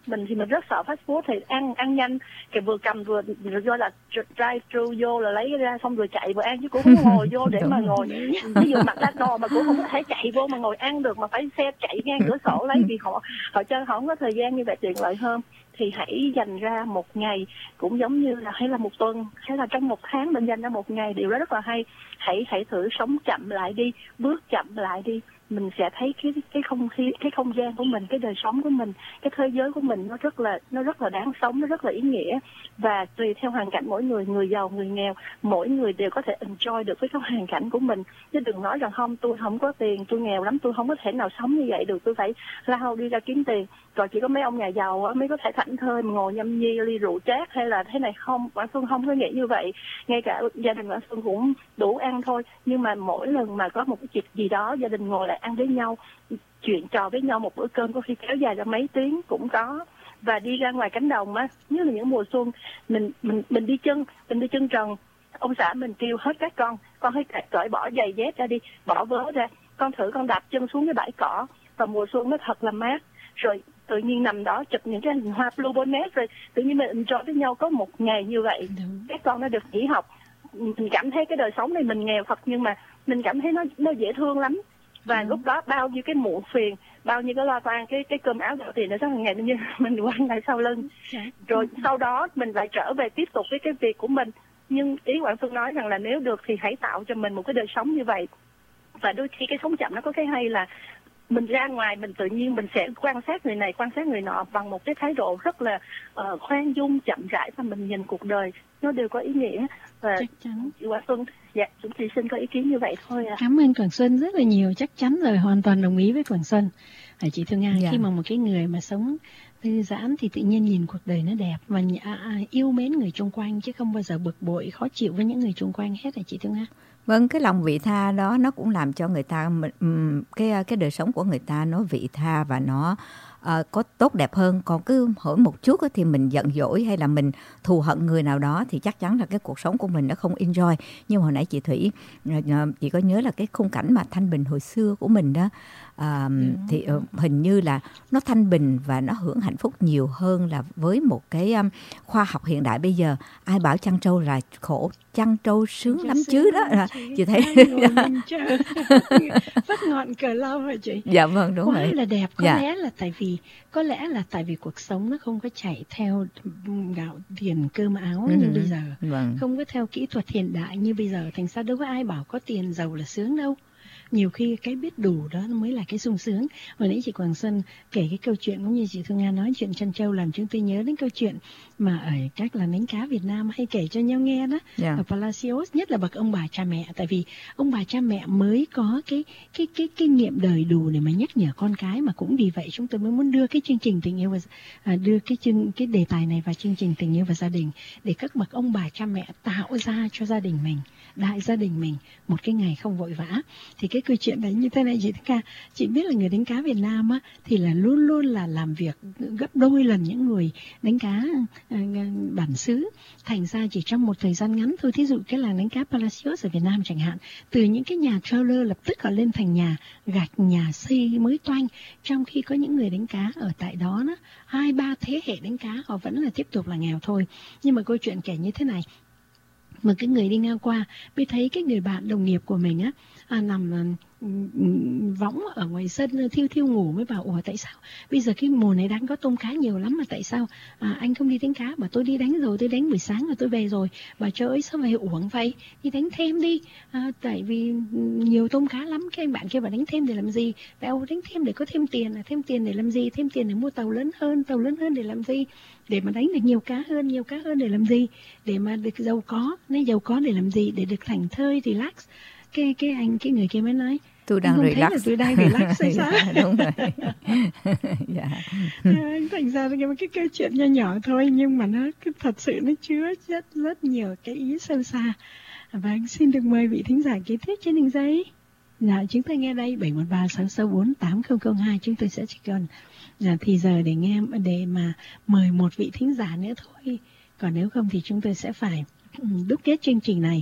mình thì mình rất sợ fast food, thì ăn ăn nhanh thì vừa cầm vừa rồi do là drive thru vô là lấy ra xong rồi chạy vừa ăn, chứ cũng không ngồi vô để mà ngồi ví dụ McDonald's mà cũng không có thể chạy vô mà ngồi ăn được, mà phải xe chạy ngang cửa sổ lấy, vì họ họ cho họ không có thời gian như vậy, tiện lợi hơn. Thì hãy dành ra một ngày, cũng giống như là hay là một tuần hay là trong một tháng mình dành ra một ngày, điều đó rất là hay. Hãy hãy thử sống chậm lại đi, bước chậm lại đi, mình sẽ thấy cái cái không khí, cái không gian của mình, cái đời sống của mình, cái thế giới của mình nó rất là nó rất là đáng sống, nó rất là ý nghĩa. Và tùy theo hoàn cảnh mỗi người, người giàu người nghèo, mỗi người đều có thể enjoy được với cái hoàn cảnh của mình, chứ đừng nói rằng không, tôi không có tiền, tôi nghèo lắm, tôi không có thể nào sống như vậy được, tôi phải lao đi ra kiếm tiền. Rồi chỉ có mấy ông nhà giàu mới có thể thảnh thơi mà ngồi nhâm nhi ly rượu chát hay là thế này. Không, Quảng Xuân không có nghĩ như vậy. Ngay cả gia đình Quảng Xuân cũng đủ ăn thôi, nhưng mà mỗi lần mà có một cái chuyện gì đó gia đình ngồi lại ăn với nhau, chuyện trò với nhau, một bữa cơm có khi kéo dài ra mấy tiếng cũng có. Và đi ra ngoài cánh đồng á, như là những mùa xuân, mình mình mình đi chân mình đi chân trần, ông xã mình kêu hết các con con hãy cởi bỏ giày dép ra đi, bỏ vớ ra, con thử con đạp chân xuống cái bãi cỏ, và mùa xuân nó thật là mát. Rồi tự nhiên nằm đó chụp những cái hình hoa blue bonnet, rồi tự nhiên mình enjoy với nhau có một ngày như vậy. Đúng. Các con nó được nghỉ học, mình cảm thấy cái đời sống này mình nghèo thật, nhưng mà mình cảm thấy nó nó dễ thương lắm. Và ừ. lúc đó bao nhiêu cái muộn phiền, bao nhiêu cái lo toan, cái cái cơm áo gạo tiền nó sáng ngày như mình quăng lại sau lưng. Rồi sau đó mình lại trở về tiếp tục với cái việc của mình. Nhưng ý Quảng Xuân nói rằng là nếu được thì hãy tạo cho mình một cái đời sống như vậy. Và đôi khi cái sống chậm nó có cái hay là mình ra ngoài mình tự nhiên mình sẽ quan sát người này, quan sát người nọ bằng một cái thái độ rất là uh, khoan dung, chậm rãi, và mình nhìn cuộc đời nó đều có ý nghĩa. Và chắc chắn chị Quảng Xuân, dạ, chúng chị xin có ý kiến như vậy thôi ạ. À. Cảm ơn Quảng Xuân rất là nhiều, chắc chắn rồi, hoàn toàn đồng ý với Quảng Xuân. À, chị Thương Nga, dạ. Khi mà một cái người mà sống thư giãn thì tự nhiên nhìn cuộc đời nó đẹp và à, à, yêu mến người xung quanh, chứ không bao giờ bực bội, khó chịu với những người xung quanh hết. Là chị Thương Nga. Vâng, cái lòng vị tha đó nó cũng làm cho người ta cái cái đời sống của người ta nó vị tha và nó uh, có tốt đẹp hơn. Còn cứ hỏi một chút thì mình giận dỗi hay là mình thù hận người nào đó thì chắc chắn là cái cuộc sống của mình nó không enjoy. Nhưng hồi nãy chị Thủy, chị có nhớ là cái khung cảnh mà thanh bình hồi xưa của mình đó, uh, ừ. thì uh, hình như là nó thanh bình và nó hưởng hạnh phúc nhiều hơn là với một cái um, khoa học hiện đại bây giờ. Ai bảo chăn trâu là khổ, chăn trâu sướng lắm chứ đó. À, chị thấy phát ngọn cờ lao hả chị? Dạ vâng, đúng quá rồi. Là đẹp. Có dạ. lẽ là tại vì có lẽ là tại vì cuộc sống nó không có chạy theo gạo tiền cơm áo uh-huh. như bây giờ, vâng. không có theo kỹ thuật hiện đại như bây giờ. Thành ra đâu có ai bảo có tiền giàu là sướng đâu. Nhiều khi cái biết đủ đó mới là cái sung sướng. Hồi nãy chị Quảng Xuân kể cái câu chuyện cũng như chị Thương Nga nói chuyện chăn trâu, làm chúng tôi nhớ đến câu chuyện mà ở các là đánh cá Việt Nam hay kể cho nhau nghe đó. yeah. Ở Palacios, nhất là bậc ông bà cha mẹ, tại vì ông bà cha mẹ mới có cái cái cái kinh nghiệm đời đủ để mà nhắc nhở con cái. Mà cũng vì vậy chúng tôi mới muốn đưa cái chương trình tình yêu và à, đưa cái chương cái đề tài này vào chương trình tình yêu và gia đình, để các bậc ông bà cha mẹ tạo ra cho gia đình mình, đại gia đình mình một cái ngày không vội vã. Thì cái câu chuyện đấy như thế này chị Thương Nga, chị biết là người đánh cá Việt Nam á, thì là luôn luôn là làm việc gấp đôi lần những người đánh cá uh, bản xứ. Thành ra chỉ trong một thời gian ngắn thôi, thí dụ cái làng đánh cá Palacios ở Việt Nam chẳng hạn, từ những cái nhà trailer lập tức họ lên thành nhà gạch, nhà xây mới toanh, trong khi có những người đánh cá ở tại đó đó hai ba thế hệ đánh cá họ vẫn là tiếp tục là nghèo thôi. Nhưng mà câu chuyện kể như thế này, mà cái người đi ngang qua mới thấy cái người bạn đồng nghiệp của mình á à, nằm à, võng ở ngoài sân thiêu thiêu ngủ, mới bảo ủa tại sao bây giờ cái mùa này đang có tôm cá nhiều lắm mà tại sao à, anh không đi đánh cá? Bảo tôi đi đánh rồi, tôi đánh buổi sáng rồi tôi về rồi. Bà trời ơi sao về uổng vậy, đi đánh thêm đi à, tại vì nhiều tôm cá lắm. Cái anh bạn kia bảo đánh thêm để làm gì? Bảo đánh thêm để có thêm tiền. Là thêm tiền để làm gì? Thêm tiền để mua tàu lớn hơn. Tàu lớn hơn để làm gì? Để mà đánh được nhiều cá hơn. Nhiều cá hơn để làm gì? Để mà được giàu có. Nên giàu có để làm gì? Để được thảnh thơi, relax. Cái cái anh cái người kia mới nói tôi đang relax, tôi đang relax hay sao? Dạ, đúng rồi. Dạ. Thành ra cái, cái câu chuyện nhỏ nhỏ thôi nhưng mà nó thật sự nó chứa rất rất nhiều cái ý sâu xa. Và xin được mời vị thính giả kế tiếp trên đường dây. Dạ, chúng ta nghe đây bảy một ba sáu sáu bốn tám không không hai, chúng tôi sẽ chỉ cần là thì giờ để nghe để mà mời một vị thính giả nữa thôi. Còn nếu không thì chúng tôi sẽ phải đúc kết chương trình này.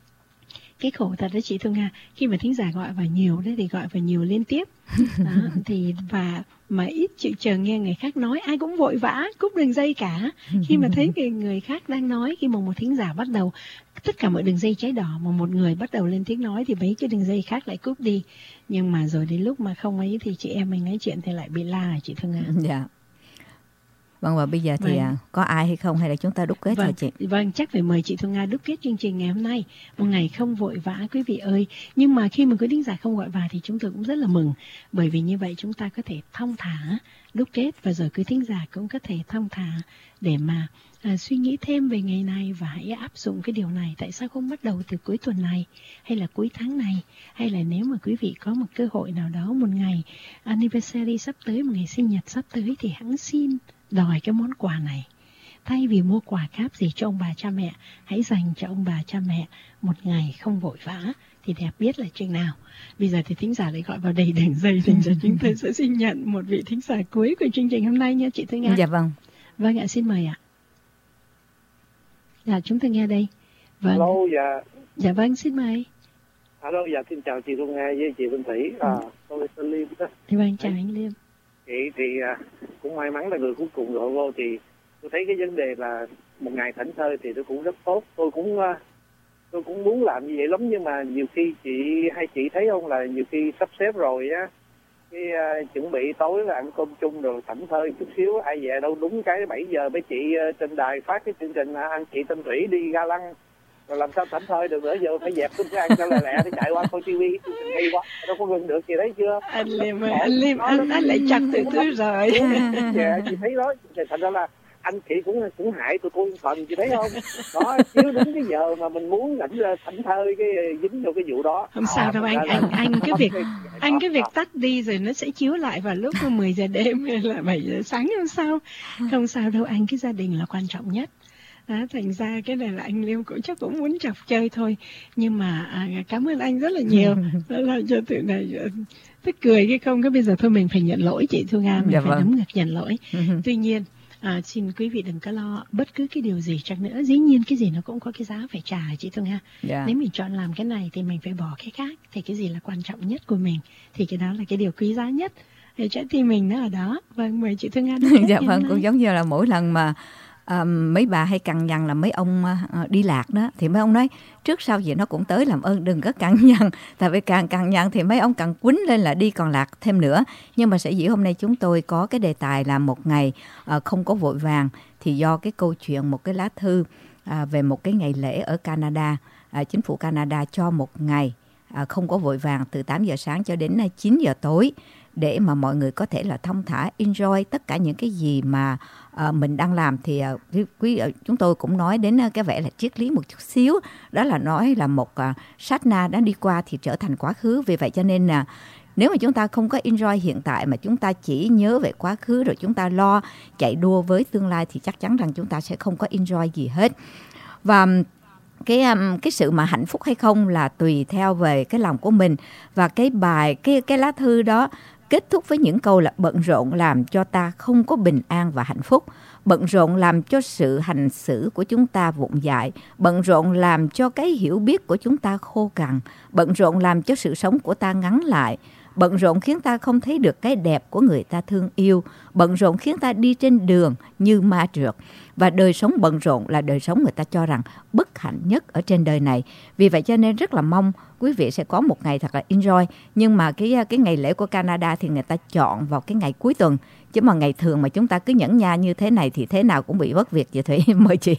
Cái khổ thật đó chị Thương Nga, khi mà thính giả gọi vào nhiều đấy thì gọi vào nhiều liên tiếp đó, thì và mà ít chịu chờ nghe người khác nói, ai cũng vội vã cúp đường dây cả. Khi mà thấy người, người khác đang nói, khi mà một thính giả bắt đầu, tất cả mọi đường dây cháy đỏ mà một người bắt đầu lên tiếng nói thì mấy cái đường dây khác lại cúp đi. Nhưng mà rồi đến lúc mà không ấy thì chị em mình nói chuyện thì lại bị la, chị Thương Nga. Dạ. Vâng, và bây giờ thì vâng. có ai hay không hay là chúng ta đúc kết vâng, rồi chị? Vâng, chắc phải mời chị Thu Nga đúc kết chương trình ngày hôm nay. Một ngày không vội vã quý vị ơi. Nhưng mà khi mà quý thính giả không gọi vào thì chúng tôi cũng rất là mừng. Bởi vì như vậy chúng ta có thể thong thả đúc kết, và rồi quý thính giả cũng có thể thong thả để mà à, suy nghĩ thêm về ngày này và hãy áp dụng cái điều này. Tại sao không bắt đầu từ cuối tuần này hay là cuối tháng này, hay là nếu mà quý vị có một cơ hội nào đó, một ngày anniversary sắp tới, một ngày sinh nhật sắp tới thì hãng xin đòi cái món quà này. Thay vì mua quà cáp gì cho ông bà cha mẹ, hãy dành cho ông bà cha mẹ một ngày không vội vã thì đẹp biết là chừng nào. Bây giờ thì thính giả lại gọi vào đầy đường dây, thành ra chúng tôi sẽ xin nhận một vị thính giả cuối của chương trình hôm nay nha chị Thương Nga. Dạ vâng. Vâng ạ, xin mời ạ. Dạ, chúng tôi nghe đây. Vâng. Alo, dạ. Dạ vâng, xin mời. Alo, dạ, xin chào chị Thương Nga với chị Vinh Thủy. À, tôi tên Liêm đó. Thì vâng, chào anh Liêm. Chị thì à, cũng may mắn là người cuối cùng gọi vô, thì tôi thấy cái vấn đề là một ngày thảnh thơi thì tôi cũng rất tốt. Tôi cũng tôi cũng muốn làm như vậy lắm, nhưng mà nhiều khi chị hay chị thấy không, là nhiều khi sắp xếp rồi á, cái uh, chuẩn bị tối là ăn cơm chung rồi thảnh thơi chút xíu, ai về đâu đúng cái bảy giờ mấy chị uh, trên đài phát cái chương trình uh, anh chị Tên Thủy đi ga lăng, rồi làm sao thảnh thơi được nữa, giờ phải dẹp cái ăn cho lẹ lẹ để chạy qua coi tivi, chương trình hay quá, đâu có ngừng được, chị thấy chưa? Anh Liêm ơi, anh Liêm, anh, anh lại chặt từ tôi rồi. Dạ, chị thấy đó, thành ra là anh chị cũng cũng hại tụi tôi phần, chị thấy không? Đó, chiếu đúng cái giờ mà mình muốn ảnh thảnh thơi cái dính vào cái vụ đó. Không sao à, đâu anh, anh anh cái việc anh cái việc tắt đi rồi nó sẽ chiếu lại vào lúc mười giờ đêm hay là bảy giờ sáng, không sao. Không sao đâu anh, cái gia đình là quan trọng nhất. À, thành ra cái này là anh Liêm cũng chắc cũng muốn chọc chơi thôi, nhưng mà à, cảm ơn anh rất là nhiều đã làm cho tụi này tức cười cái không. Cái bây giờ thôi mình phải nhận lỗi chị Thu Nga, mình dạ phải vâng. đấm ngực nhận lỗi. Tuy nhiên à, xin quý vị đừng có lo bất cứ cái điều gì chăng nữa, dĩ nhiên cái gì nó cũng có cái giá phải trả chị Thu Nga. Yeah. Nếu mình chọn làm cái này thì mình phải bỏ cái khác, thì cái gì là quan trọng nhất của mình thì cái đó là cái điều quý giá nhất, thì trái tim mình nó ở đó. Vâng, mời chị Thu Nga. Dạ vâng, cũng giống như là mỗi lần mà À, mấy bà hay cằn nhằn là mấy ông à, đi lạc đó, thì mấy ông nói trước sau gì nó cũng tới, làm ơn đừng có cằn nhằn, tại vì càng cằn nhằn thì mấy ông càng quýnh lên là đi còn lạc thêm nữa. Nhưng mà sở dĩ hôm nay chúng tôi có cái đề tài là một ngày à, không có vội vàng, thì do cái câu chuyện một cái lá thư à, về một cái ngày lễ ở Canada, à, chính phủ Canada cho một ngày à, không có vội vàng từ tám giờ sáng cho đến chín giờ tối, để mà mọi người có thể là thong thả enjoy tất cả những cái gì mà uh, mình đang làm. Thì uh, quý uh, chúng tôi cũng nói đến uh, cái vẻ là triết lý một chút xíu, đó là nói là một uh, sát na đã đi qua thì trở thành quá khứ. Vì vậy cho nên là uh, nếu mà chúng ta không có enjoy hiện tại mà chúng ta chỉ nhớ về quá khứ rồi chúng ta lo chạy đua với tương lai thì chắc chắn rằng chúng ta sẽ không có enjoy gì hết. Và cái um, cái sự mà hạnh phúc hay không là tùy theo về cái lòng của mình. Và cái bài cái cái lá thư đó kết thúc với những câu là bận rộn làm cho ta không có bình an và hạnh phúc. Bận rộn làm cho sự hành xử của chúng ta vụng dại. Bận rộn làm cho cái hiểu biết của chúng ta khô cằn. Bận rộn làm cho sự sống của ta ngắn lại. Bận rộn khiến ta không thấy được cái đẹp của người ta thương yêu. Bận rộn khiến ta đi trên đường như ma trượt. Và đời sống bận rộn là đời sống người ta cho rằng bất hạnh nhất ở trên đời này. Vì vậy cho nên rất là mong quý vị sẽ có một ngày thật là enjoy. Nhưng mà cái cái ngày lễ của Canada thì người ta chọn vào cái ngày cuối tuần. Chứ mà ngày thường mà chúng ta cứ nhẫn nha như thế này thì thế nào cũng bị mất việc vậy Thủy. Mời chị.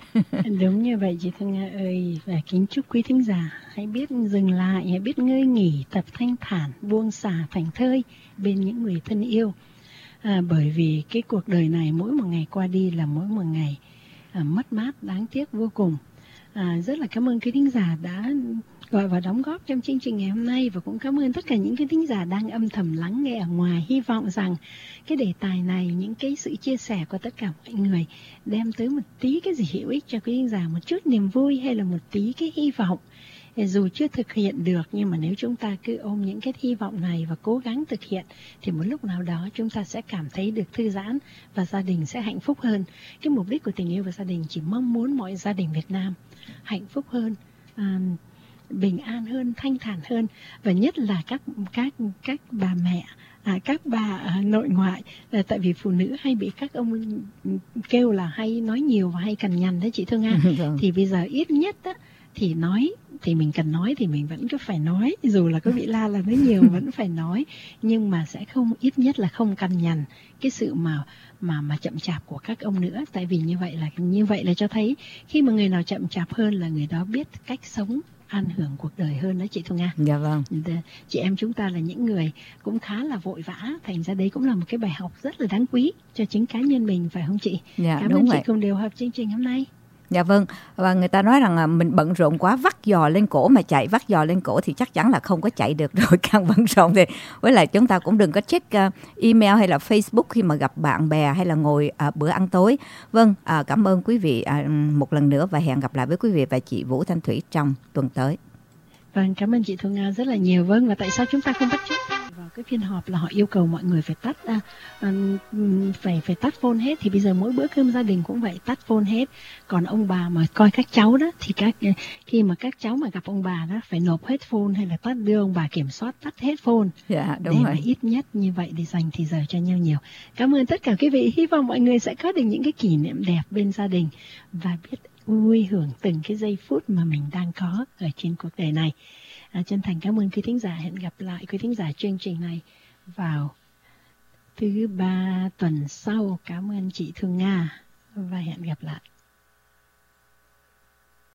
Đúng như vậy chị Thương Nga ơi. Và kính chúc quý thính giả hãy biết dừng lại, hãy biết ngơi nghỉ, tập thanh thản, buông xả thảnh thơi bên những người thân yêu. À, bởi vì cái cuộc đời này mỗi một ngày qua đi là mỗi một ngày à, mất mát đáng tiếc vô cùng. À, rất là cảm ơn quý thính giả đã gọi và đóng góp trong chương trình ngày hôm nay, và cũng cảm ơn tất cả những cái thính giả đang âm thầm lắng nghe ở ngoài. Hy vọng rằng cái đề tài này, những cái sự chia sẻ của tất cả mọi người đem tới một tí cái gì hữu ích cho quý thính giả, một chút niềm vui hay là một tí cái hy vọng. Dù chưa thực hiện được, nhưng mà nếu chúng ta cứ ôm những cái hy vọng này và cố gắng thực hiện thì một lúc nào đó chúng ta sẽ cảm thấy được thư giãn và gia đình sẽ hạnh phúc hơn. Cái mục đích của tình yêu và gia đình chỉ mong muốn mọi gia đình Việt Nam hạnh phúc hơn, à, bình an hơn, thanh thản hơn, và nhất là các các các bà mẹ à, các bà à, nội ngoại, là tại vì phụ nữ hay bị các ông kêu là hay nói nhiều và hay cằn nhằn đấy chị Thương Nga. Thì bây giờ ít nhất á, thì nói thì mình cần nói thì mình vẫn cứ phải nói, dù là có bị la là nói nhiều vẫn phải nói, nhưng mà sẽ không, ít nhất là không cằn nhằn cái sự mà mà mà chậm chạp của các ông nữa. Tại vì như vậy là như vậy là cho thấy khi mà người nào chậm chạp hơn là người đó biết cách sống an hưởng cuộc đời hơn đó chị Thu Nga. Dạ vâng. Chị em chúng ta là những người cũng khá là vội vã, thành ra đấy cũng là một cái bài học rất là đáng quý cho chính cá nhân mình, phải không chị? Dạ, cảm đúng ơn vậy. Chị cùng điều hợp chương trình hôm nay. Dạ vâng, và người ta nói rằng mình bận rộn quá, vắt giò lên cổ mà chạy, vắt giò lên cổ thì chắc chắn là không có chạy được rồi, càng bận rộn thì. Với lại chúng ta cũng đừng có check email hay là Facebook khi mà gặp bạn bè hay là ngồi à, bữa ăn tối. Vâng, à, cảm ơn quý vị à, một lần nữa và hẹn gặp lại với quý vị và chị Vũ Thanh Thủy trong tuần tới. Vâng, cảm ơn chị Thu Nga rất là nhiều. Vâng, và tại sao chúng ta không bắt chước vào cái phiên họp là họ yêu cầu mọi người phải tắt à, phải phải tắt phone hết, thì bây giờ mỗi bữa cơm gia đình cũng vậy, tắt phone hết. Còn ông bà mà coi các cháu đó thì các khi mà các cháu mà gặp ông bà đó phải nộp hết phone hay là tắt, đưa ông bà kiểm soát tắt hết phone. Dạ, đúng để rồi. mà ít nhất như vậy để dành thì giờ cho nhau nhiều. Cảm ơn tất cả quý vị, hy vọng mọi người sẽ có được những cái kỷ niệm đẹp bên gia đình và biết vui hưởng từng cái giây phút mà mình đang có ở trên cuộc đời này. À, chân thành cảm ơn quý thính giả. Hẹn gặp lại quý thính giả chương trình này vào thứ ba tuần sau. Cảm ơn chị Thương Nga và hẹn gặp lại.